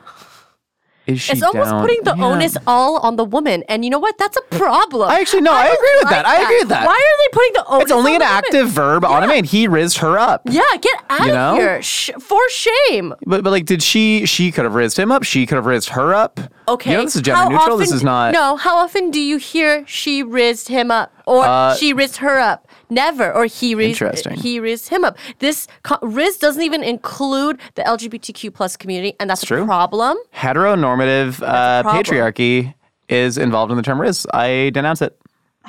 is she It's almost down? putting the Yeah. onus all on the woman. And you know what? That's a problem. I actually no. I, don't agree with like that. I agree with that. Why are they putting the onus It's only on an the woman? active verb. Automate. He rizzed her up. Yeah, get out You of know? here. Sh- for shame. But but like, did she? She could have rizzed him up. She could have rizzed her up. Okay. You know, this is gender How neutral. This often- is not. No, how often do you hear she rizzed him up or Uh, she rizzed her up? Never. Or he rizzed, Interesting. he rizzed him up. This co- Riz doesn't even include the L G B T Q plus community, and that's It's a true. problem. Heteronormative uh, problem. patriarchy is involved in the term riz. I denounce it.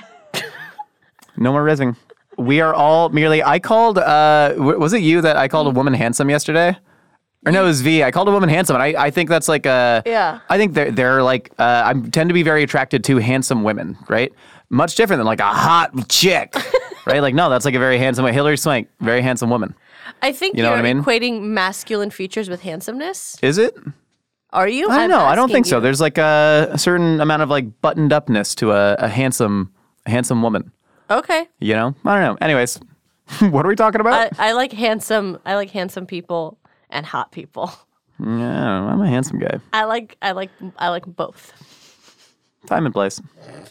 No more rizzing. We are all merely. I called. Uh, w- was it you that I called a woman handsome yesterday? Or no, it was V. I called a woman handsome, and I, I think that's like a. Yeah. I think they're they're like. Uh, I tend to be very attracted to handsome women, right? Much different than like a hot chick, right? Like no, that's like a very handsome. Hillary Swank, very handsome woman. I think You know are what I mean? equating masculine features with handsomeness. Is it? Are you? I don't I'm know. I don't asking think so. you. There's like a, a certain amount of like buttoned upness to a, a handsome, a handsome woman. Okay. You know? I don't know. Anyways, what are we talking about? I, I like handsome. I like handsome people and hot people. yeah, I'm a handsome guy. I like. I like. I like both. Time and place.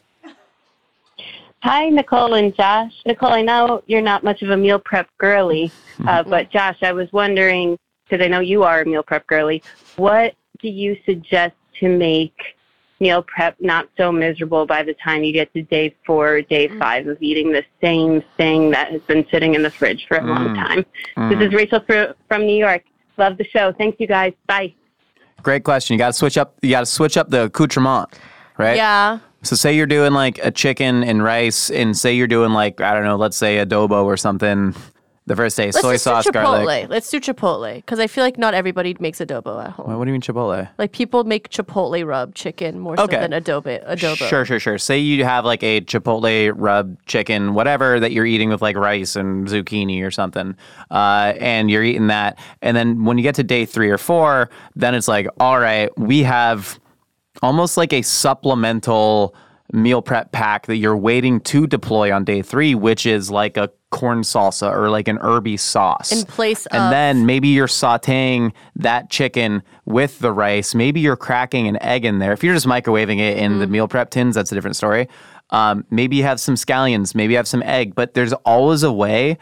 Hi, Nicole and Josh. Nicole, I know you're not much of a meal prep girly, uh, but Josh, I was wondering, because I know you are a meal prep girly, what do you suggest to make meal prep not so miserable by the time you get to day four or day five of eating the same thing that has been sitting in the fridge for a long time? This is Rachel fr- from New York. Love the show. Thank you, guys. Bye. Great question. You got to switch up. You got to switch up the accoutrement, right? Yeah. So say you're doing like a chicken and rice, and say you're doing like I don't know, let's say adobo or something. The first day, Let's soy just sauce, do Chipotle. garlic. Let's do Chipotle because I feel like not everybody makes adobo at home. What, what do you mean Chipotle? Like people make Chipotle rub chicken more so Okay. than adobo. Adobo. Sure, sure, sure. Say you have like a Chipotle rub chicken, whatever that you're eating with like rice and zucchini or something, uh, and you're eating that. And then when you get to day three or four, then it's like, all right, we have almost like a supplemental meal prep pack that you're waiting to deploy on day three, which is like a corn salsa or like an herby sauce. In place and of- then maybe you're sauteing that chicken with the rice. Maybe you're cracking an egg in there. If you're just microwaving it in the Mm. meal prep tins, that's a different story. Um, maybe you have some scallions, maybe you have some egg, but there's always a way.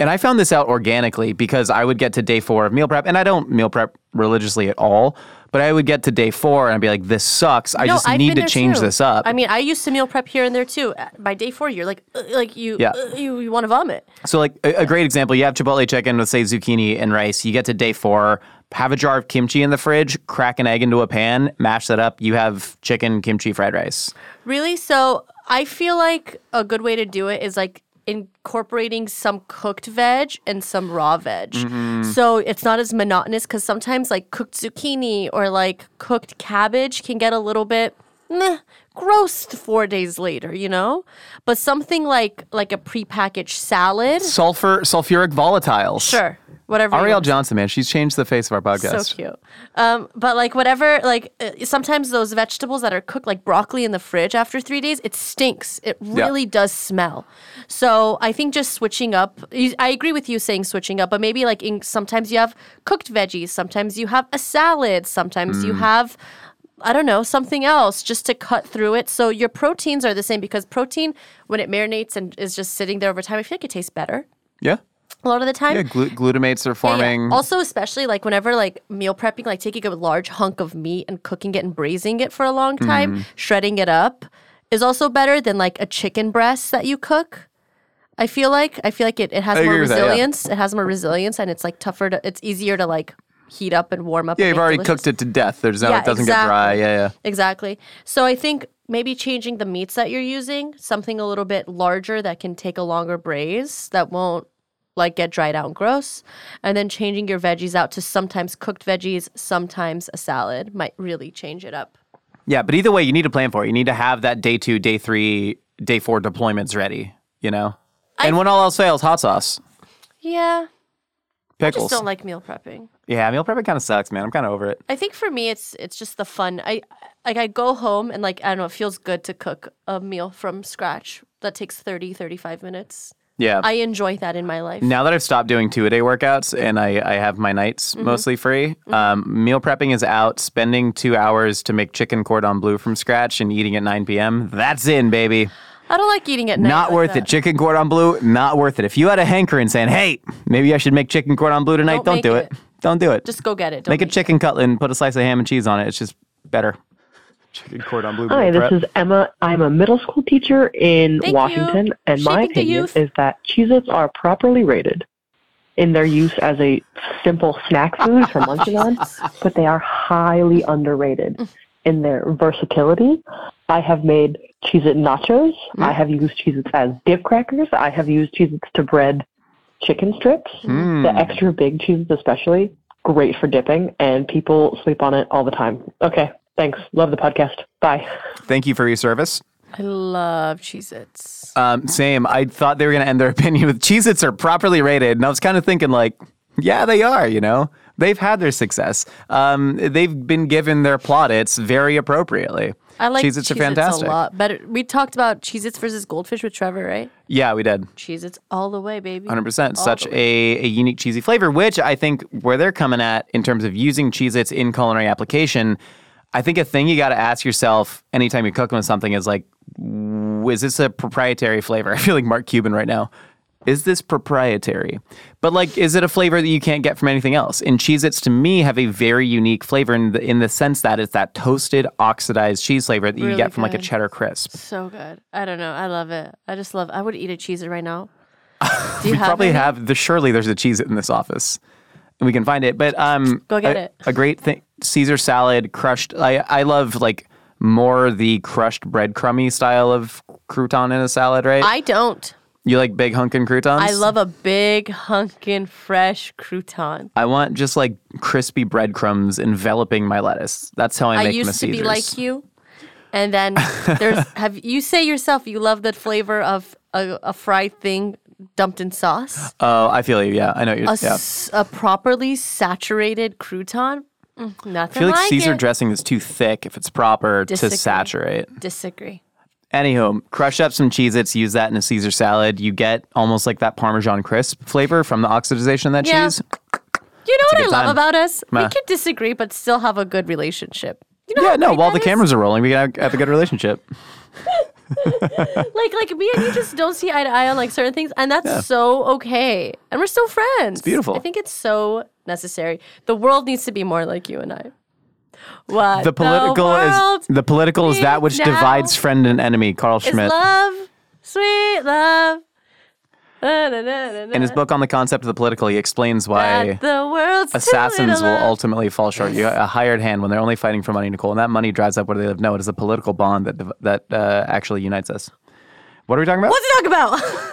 And I found this out organically because I would get to day four of meal prep, and I don't meal prep religiously at all, but I would get to day four and I'd be like, this sucks. I No, just I've need been to there change too. this up. I mean, I used to meal prep here and there too. By day four, you're like, uh, like you, Yeah. uh, you, you want to vomit. So like a, a great example, you have Chipotle chicken with say zucchini and rice. You get to day four, have a jar of kimchi in the fridge, crack an egg into a pan, mash that up. You have chicken kimchi fried rice. Really? So I feel like a good way to do it is like incorporating some cooked veg and some raw veg. Mm-hmm. So it's not as monotonous because sometimes like cooked zucchini or like cooked cabbage can get a little bit meh, gross four days later, you know? But something like like a prepackaged salad, Sulfur, sulfuric volatiles. sure, whatever. you Ariel want. Johnson, man, she's changed the face of our podcast. So cute. Um, but like whatever, like uh, sometimes those vegetables that are cooked, like broccoli in the fridge after three days, it stinks. It really does smell. So I think just switching up. you- I agree with you saying switching up, but maybe like in, sometimes you have cooked veggies, sometimes you have a salad, sometimes Mm. you have. I don't know, something else just to cut through it. So your proteins are the same because protein, when it marinates and is just sitting there over time, I feel like it tastes better Yeah. a lot of the time. Yeah, glu- glutamates are Yeah, yeah. forming. Also, especially like whenever like meal prepping, like taking a large hunk of meat and cooking it and braising it for a long time, Mm. shredding it up is also better than like a chicken breast that you cook. I feel like I feel like it, it has I more agree with that, yeah. resilience. It has more resilience and it's like tougher to it's easier to like heat up and warm up. yeah, and you've make already delicious. cooked it to death. There's no, Yeah, it doesn't get dry. exactly. Yeah, yeah. Exactly. So I think maybe changing the meats that you're using, something a little bit larger that can take a longer braise that won't like get dried out and gross, and then changing your veggies out to sometimes cooked veggies, sometimes a salad might really change it up. Yeah, but either way, you need to plan for it. You need to have that day two, day three, day four deployments ready, you know? And when all else fails, hot sauce, Yeah, I pickles. just don't like meal prepping. Yeah, meal prepping kind of sucks, man. I'm kind of over it. I think for me, it's it's just the fun. I like I go home and like I don't know, it feels good to cook a meal from scratch that takes thirty, thirty-five minutes. Yeah. I enjoy that in my life. Now that I've stopped doing two-a-day workouts and I, I have my nights Mm-hmm. mostly free, um, meal prepping is out, spending two hours to make chicken cordon bleu from scratch and eating at nine p.m. That's in, baby. I don't like eating at night. Not like worth that. it. Chicken cordon bleu, not worth it. If you had a hankering saying, hey, maybe I should make chicken cordon bleu tonight, Don't don't, make do it. it. Don't do it. Just go get it. Don't make a make it. chicken cutlet and put a slice of ham and cheese on it. It's just better. Chicken cordon bleu. Hi, meal this prep. is Emma. I'm a middle school teacher in Thank Washington, you. and my Shaping the opinion youth. is that Cheez-Its are properly rated in their use as a simple snack food for munching on, but they are highly underrated in their versatility. I have made Cheez-It nachos. I have used Cheez-Its as dip crackers. I have used Cheez-Its to bread chicken strips. Mm. The extra big Cheez-Its especially, great for dipping, and people sleep on it all the time. Okay, thanks. Love the podcast. Bye. Thank you for your service. I love Cheez-Its. Um, same. I thought they were going to end their opinion with Cheez-Its are properly rated. And I was kind of thinking like, yeah, they are, you know. They've had their success. Um, they've been given their plaudits very appropriately. I like Cheez-Its are Cheez-Its fantastic. a lot. Better. We talked about Cheez-Its versus Goldfish with Trevor, right? Yeah, we did. Cheez-Its all the way, baby. one hundred percent. All Such the way. a, a unique cheesy flavor, which I think where they're coming at in terms of using Cheez-Its in culinary application, I think a thing you got to ask yourself anytime you're cooking with something is like, w- is this a proprietary flavor? I feel like Mark Cuban right now. Is this proprietary? But like, is it a flavor that you can't get from anything else? And Cheez-Its to me have a very unique flavor in the, in the sense that it's that toasted, oxidized cheese flavor that you Really get from like a good. cheddar crisp. So good. I don't know. I love it. I just love I would eat a Cheez-It right now. Do you We have probably any? have, the, surely there's a Cheez-It in this office. And we can find it. But um, Go get a, it. a great thing, Caesar salad, crushed. I, I love like more the crushed breadcrumby style of crouton in a salad, right? I don't. You like big hunkin' croutons? I love a big hunkin' fresh crouton. I want just like crispy breadcrumbs enveloping my lettuce. That's how I I make my used to be Caesars. like you. And then there's have you say yourself you love the flavor of a, a fried thing dumped in sauce? Oh, I feel you. Yeah, I know what you're. A, yeah. s- a properly saturated crouton? Mm, nothing I feel like, like Caesar it. dressing is too thick if it's proper Disagree. to saturate. Disagree. Anywho, crush up some Cheez-Its, use that in a Caesar salad. You get almost like that Parmesan crisp flavor from the oxidization of that Yeah. cheese. You know a what I good love time. about us? We Meh. can disagree, but still have a good relationship. You know Yeah, how no, great while that the is? cameras are rolling, we can have, have a good relationship. like, like me and you just don't see eye to eye on like certain things, and that's Yeah. so okay. And we're still friends. It's beautiful. I think it's so necessary. The world needs to be more like you and I. What The political world is the political is that which now divides friend and enemy. Carl is Schmitt. love, sweet love. Na, na, na, na, na. In his book on the concept of the political, he explains why That the world's too assassins little will love. ultimately fall short. You a hired hand when they're only fighting for money, Nicole, and that money drives up where they live. No, it is a political bond that div- that uh, actually unites us. What are we talking about? What's he talking about?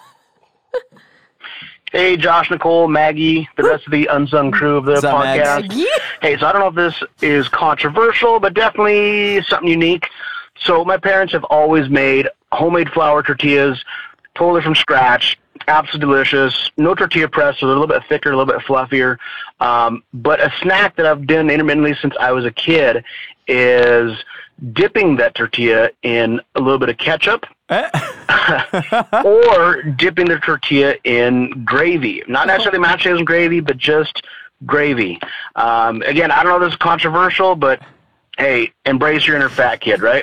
Hey, Josh, Nicole, Maggie, the rest of the unsung crew of the What's up, podcast. Mags? Hey, so I don't know if this is controversial, but definitely something unique. So my parents have always made homemade flour tortillas, totally from scratch, absolutely delicious. No tortilla press, so they're a little bit thicker, a little bit fluffier. Um, but a snack that I've done intermittently since I was a kid is dipping that tortilla in a little bit of ketchup. Or dipping the tortilla in gravy. Not necessarily mashed potatoes and gravy, but just gravy. Um, again, I don't know if this is controversial, but hey, embrace your inner fat kid, right?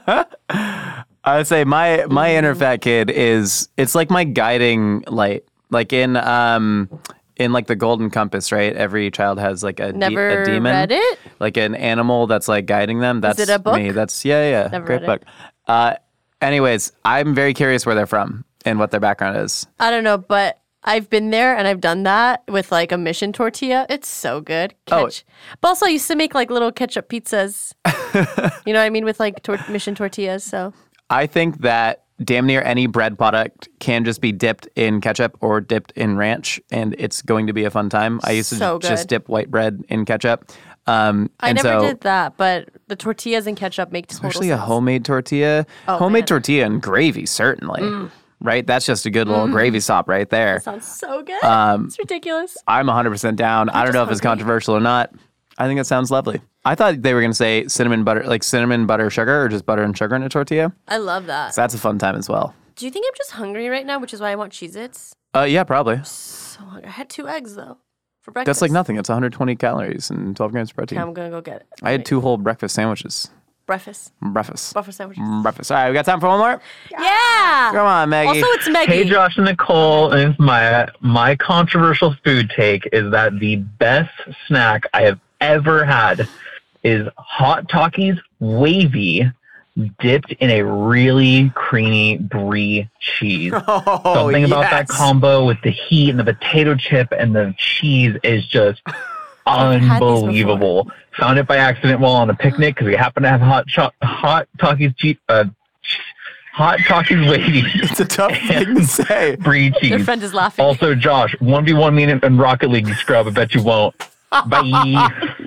I would say my my inner fat kid is it's like my guiding light. Like in um in like the Golden Compass, right? Every child has like a, de- Never a demon, read it? like an animal that's like guiding them. That's it a book? me. That's yeah, yeah, Never great read book. it. Uh, anyways, I'm very curious where they're from and what their background is. I don't know, but I've been there and I've done that with like a Mission tortilla. It's so good. Oh. Catch. But also, I used to make like little ketchup pizzas. You know what I mean? With like tor- Mission tortillas. So I think that damn near any bread product can just be dipped in ketchup or dipped in ranch, and it's going to be a fun time. I used to So ju- just good. dip white bread in ketchup. Um, I and never so, did that, but the tortillas and ketchup make total Especially a sense. homemade tortilla. Oh, homemade man. Mm. tortilla and gravy, certainly. Right? That's just a good little gravy sop right there. Sounds so good. Um, it's ridiculous. I'm one hundred percent down. I don't know if just it's hungry. controversial or not. I think it sounds lovely. I thought they were going to say cinnamon butter, like cinnamon butter sugar, or just butter and sugar in a tortilla. I love that. So that's a fun time as well. Do you think I'm just hungry right now, which is why I want Cheez-Its? Uh, yeah, probably. So hungry. I had two eggs though for breakfast. That's like nothing. It's one hundred twenty calories and twelve grams of protein. Okay, I'm gonna go get it. I had two whole breakfast sandwiches. breakfast. Breakfast. Breakfast sandwiches. Breakfast. All right, we got time for one more? Yeah. Come on, Maggie. Also, it's Maggie. Hey, Josh and Nicole, and my my controversial food take is that the best snack I have ever had is Hot Takis wavy, dipped in a really creamy brie cheese. Oh, Something about that yes. combo with the heat and the potato chip and the cheese is just I've had these before. unbelievable. Found it by accident while on a picnic because we happen to have hot cho- hot Takis cheap uh, hot Takis wavy It's a tough thing to say. brie Your cheese. friend is laughing. Also, Josh, one v one me in in Rocket League, you scrub. I bet you won't. Bye.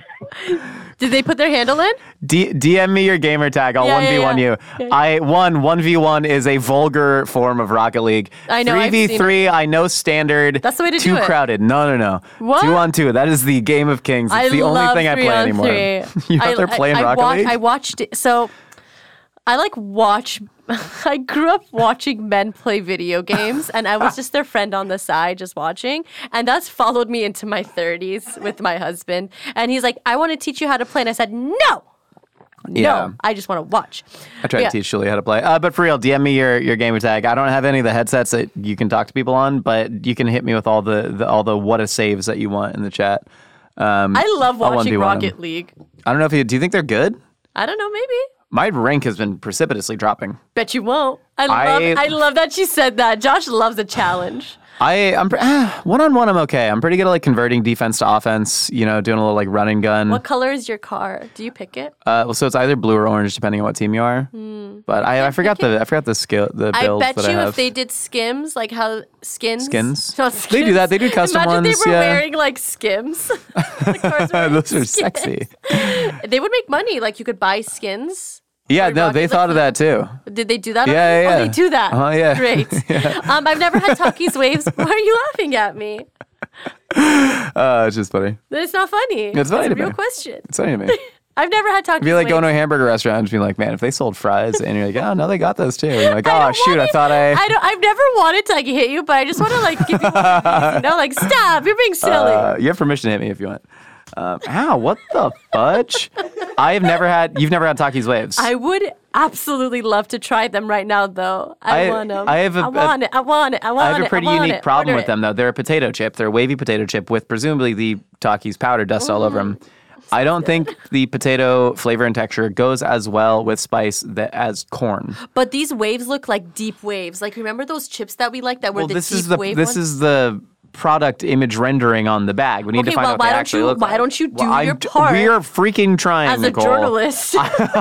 Did they put their handle in? D- D M me your gamer tag. I'll Yeah, one v one yeah, you. I one one v one is a vulgar form of Rocket League. I know, I've three v three, I know standard. That's the way to too do it. crowded. No, no, no. What? Two on two. That is the game of kings. It's I the only love thing I three play on anymore. three. You out I, there playing I, I Rocket wa- League? I watched it. So I like watch. I grew up watching men play video games, and I was just their friend on the side, just watching. And that's followed me into my thirties with my husband. And he's like, "I want to teach you how to play," and I said, "No." Yeah. No, I just want to watch. I tried Yeah. to teach Julie how to play. Uh, but for real, D M me your, your gamer tag. I don't have any of the headsets that you can talk to people on, but you can hit me with all the, the all the what a saves that you want in the chat. Um, I love I'll one watching v one 'em. Rocket League. I don't know if you do you think they're good? I don't know, maybe. My rank has been precipitously dropping. Bet you won't. I I- love I love that she said that. Josh loves a challenge. I I'm pre- ah, one on one I'm okay. I'm pretty good at like converting defense to offense. You know, doing a little like run and gun. What color is your car? Do you pick it? Uh, well, so it's either blue or orange depending on what team you are. But I, I forgot the I forgot the skill the I builds bet that you I have. if they did skims, like how skins. Skins? Not They do that. They do custom Imagine ones, they were yeah. wearing like skims. The cars were wearing Those are skins. sexy. They would make money. Like you could buy skins. Yeah, Like no, Rocket they League. thought of that too. Did they do that? Yeah, already? yeah, Oh, yeah. they do that. Uh-huh, yeah. Great. Um, I've never had Takis waves. Why are you laughing at me? Uh, it's just funny. It's not funny. It's funny a to real me. question. It's funny to me. I've never had Takis It'd be like waves. going to a hamburger restaurant and being like, man, if they sold fries, and you're like, oh no, they got those too. And you're like, I oh don't shoot, want I it. thought I. I don't. I've never wanted to like hit you, but I just want to like give you one of these, you know, like stop. You're being silly. Uh, you have permission to hit me if you want. Um, ow, what the fudge? I have never had. You've never had Takis waves. I would absolutely love to try them right now, though. I, I- want them. I have a- I want it. I want it. I want I have it. a pretty I want unique it. problem Order with it. them, though. They're a potato chip. They're a wavy potato chip with presumably the Takis powder dust all over them. I don't think the potato flavor and texture goes as well with spice that, as corn. But these waves look like deep waves. Like, remember those chips that we like that were Well, the this deep is the wave this ones? is the product image rendering on the bag. We need Okay, to find well, out what why they don't actually you- look why like. don't you do I'm your d- part We are freaking trying, As a Nicole. journalist.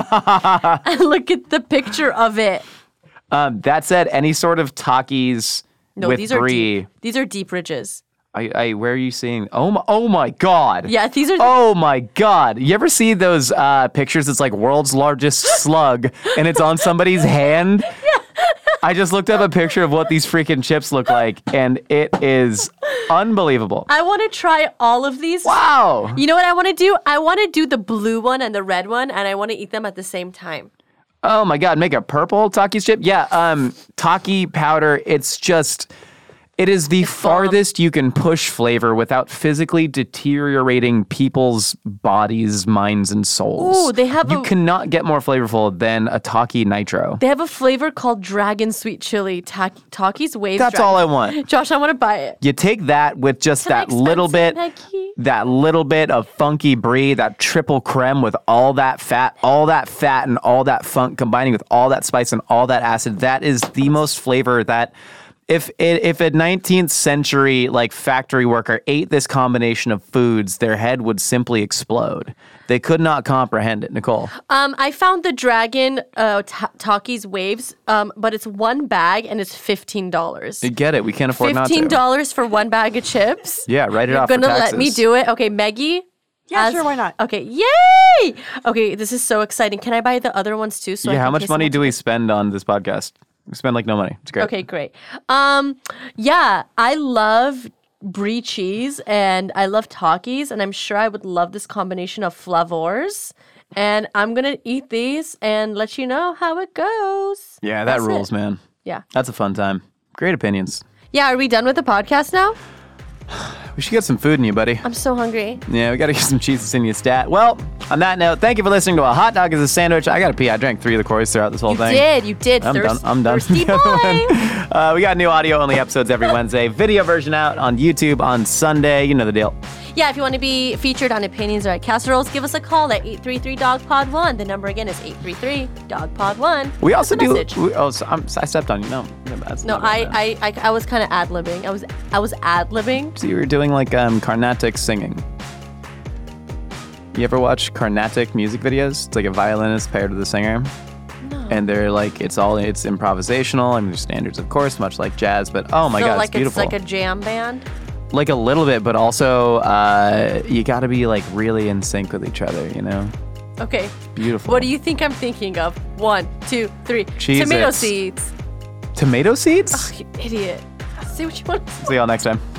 And look at the picture of it. Um, that said, any sort of Takis No, with these are brie. deep. These are deep ridges. I, I, where are you seeing? Oh my, oh my God. Yeah, these are. Oh my God. You ever see those uh, pictures? It's like world's largest slug and it's on somebody's hand. I just looked up a picture of what these freaking chips look like and it is unbelievable. I want to try all of these. Wow. You know what I want to do? I want to do the blue one and the red one, and I want to eat them at the same time. Oh my God. Make a purple Takis chip? Yeah. Um, Taki powder. It's just. It is the farthest you can push flavor without physically deteriorating people's bodies, minds, and souls. Ooh, they have You a- cannot get more flavorful than a Taki Nitro. They have a flavor called Dragon Sweet Chili. Ta- Takis Waves. That's Dragon. all I want. Josh, I want to buy it. You take that with just Kinda that little bit, expensive, Maggie. that little bit of funky brie, that triple creme with all that fat, all that fat and all that funk combining with all that spice and all that acid. That is the most flavor that. If it, if a nineteenth century like factory worker ate this combination of foods, their head would simply explode. They could not comprehend it, Nicole. Um, I found the Dragon uh, ta- Takis Waves, um, but it's one bag and it's fifteen dollars. You get it. We can't afford not to. Fifteen dollars for one bag of chips. Yeah, write it You're off for gonna let taxes. me do it? Okay, Maggie. Yeah, as- sure, why not? Okay, yay! Okay, this is so exciting. Can I buy the other ones too? So I Yeah, how can much taste money them do we spend on this podcast? We spend like no money. It's great. Okay, great. Um, yeah, I love brie cheese and I love Takis, and I'm sure I would love this combination of flavors. And I'm gonna eat these and let you know how it goes. Yeah, that That's rules, it. man. Yeah. That's a fun time. Great opinions. Yeah, are we done with the podcast now? We should get some food in you, buddy. I'm so hungry. Yeah, we got to get some cheeses in you, stat. Well, on that note, thank you for listening to A Hot Dog is a Sandwich. I got to pee. I drank three of the Coors throughout this whole You thing. did, you did. I'm Thirst- done. I'm done. Thirsty The other boy. one. Uh, we got new audio-only episodes every Wednesday. Video version out on YouTube on Sunday. You know the deal. Yeah, if you want to be featured on Opinions or at Casseroles, give us a call at eight three three, D O G, P O D one. The number again is eight three three, D O G, P O D one. We also Leave do. a message. We, oh, so I'm, I stepped on you. No, no, that's No, not I, bad. I, I, I was kind of ad-libbing. I was, I was ad-libbing. So you were doing like um, Carnatic singing. You ever watch Carnatic music videos? It's like a violinist paired with a singer. No. And they're like, it's all, it's improvisational. I mean, there's standards, of course, much like jazz, but oh my so God, like it's beautiful. like a jam band. Like a little bit, but also uh, you got to be like really in sync with each other, you know? Okay. Beautiful. What do you think I'm thinking of? One, two, three. Cheez-Its. Tomato seeds. Tomato seeds? Oh, you idiot. Say what you want. See y'all next time.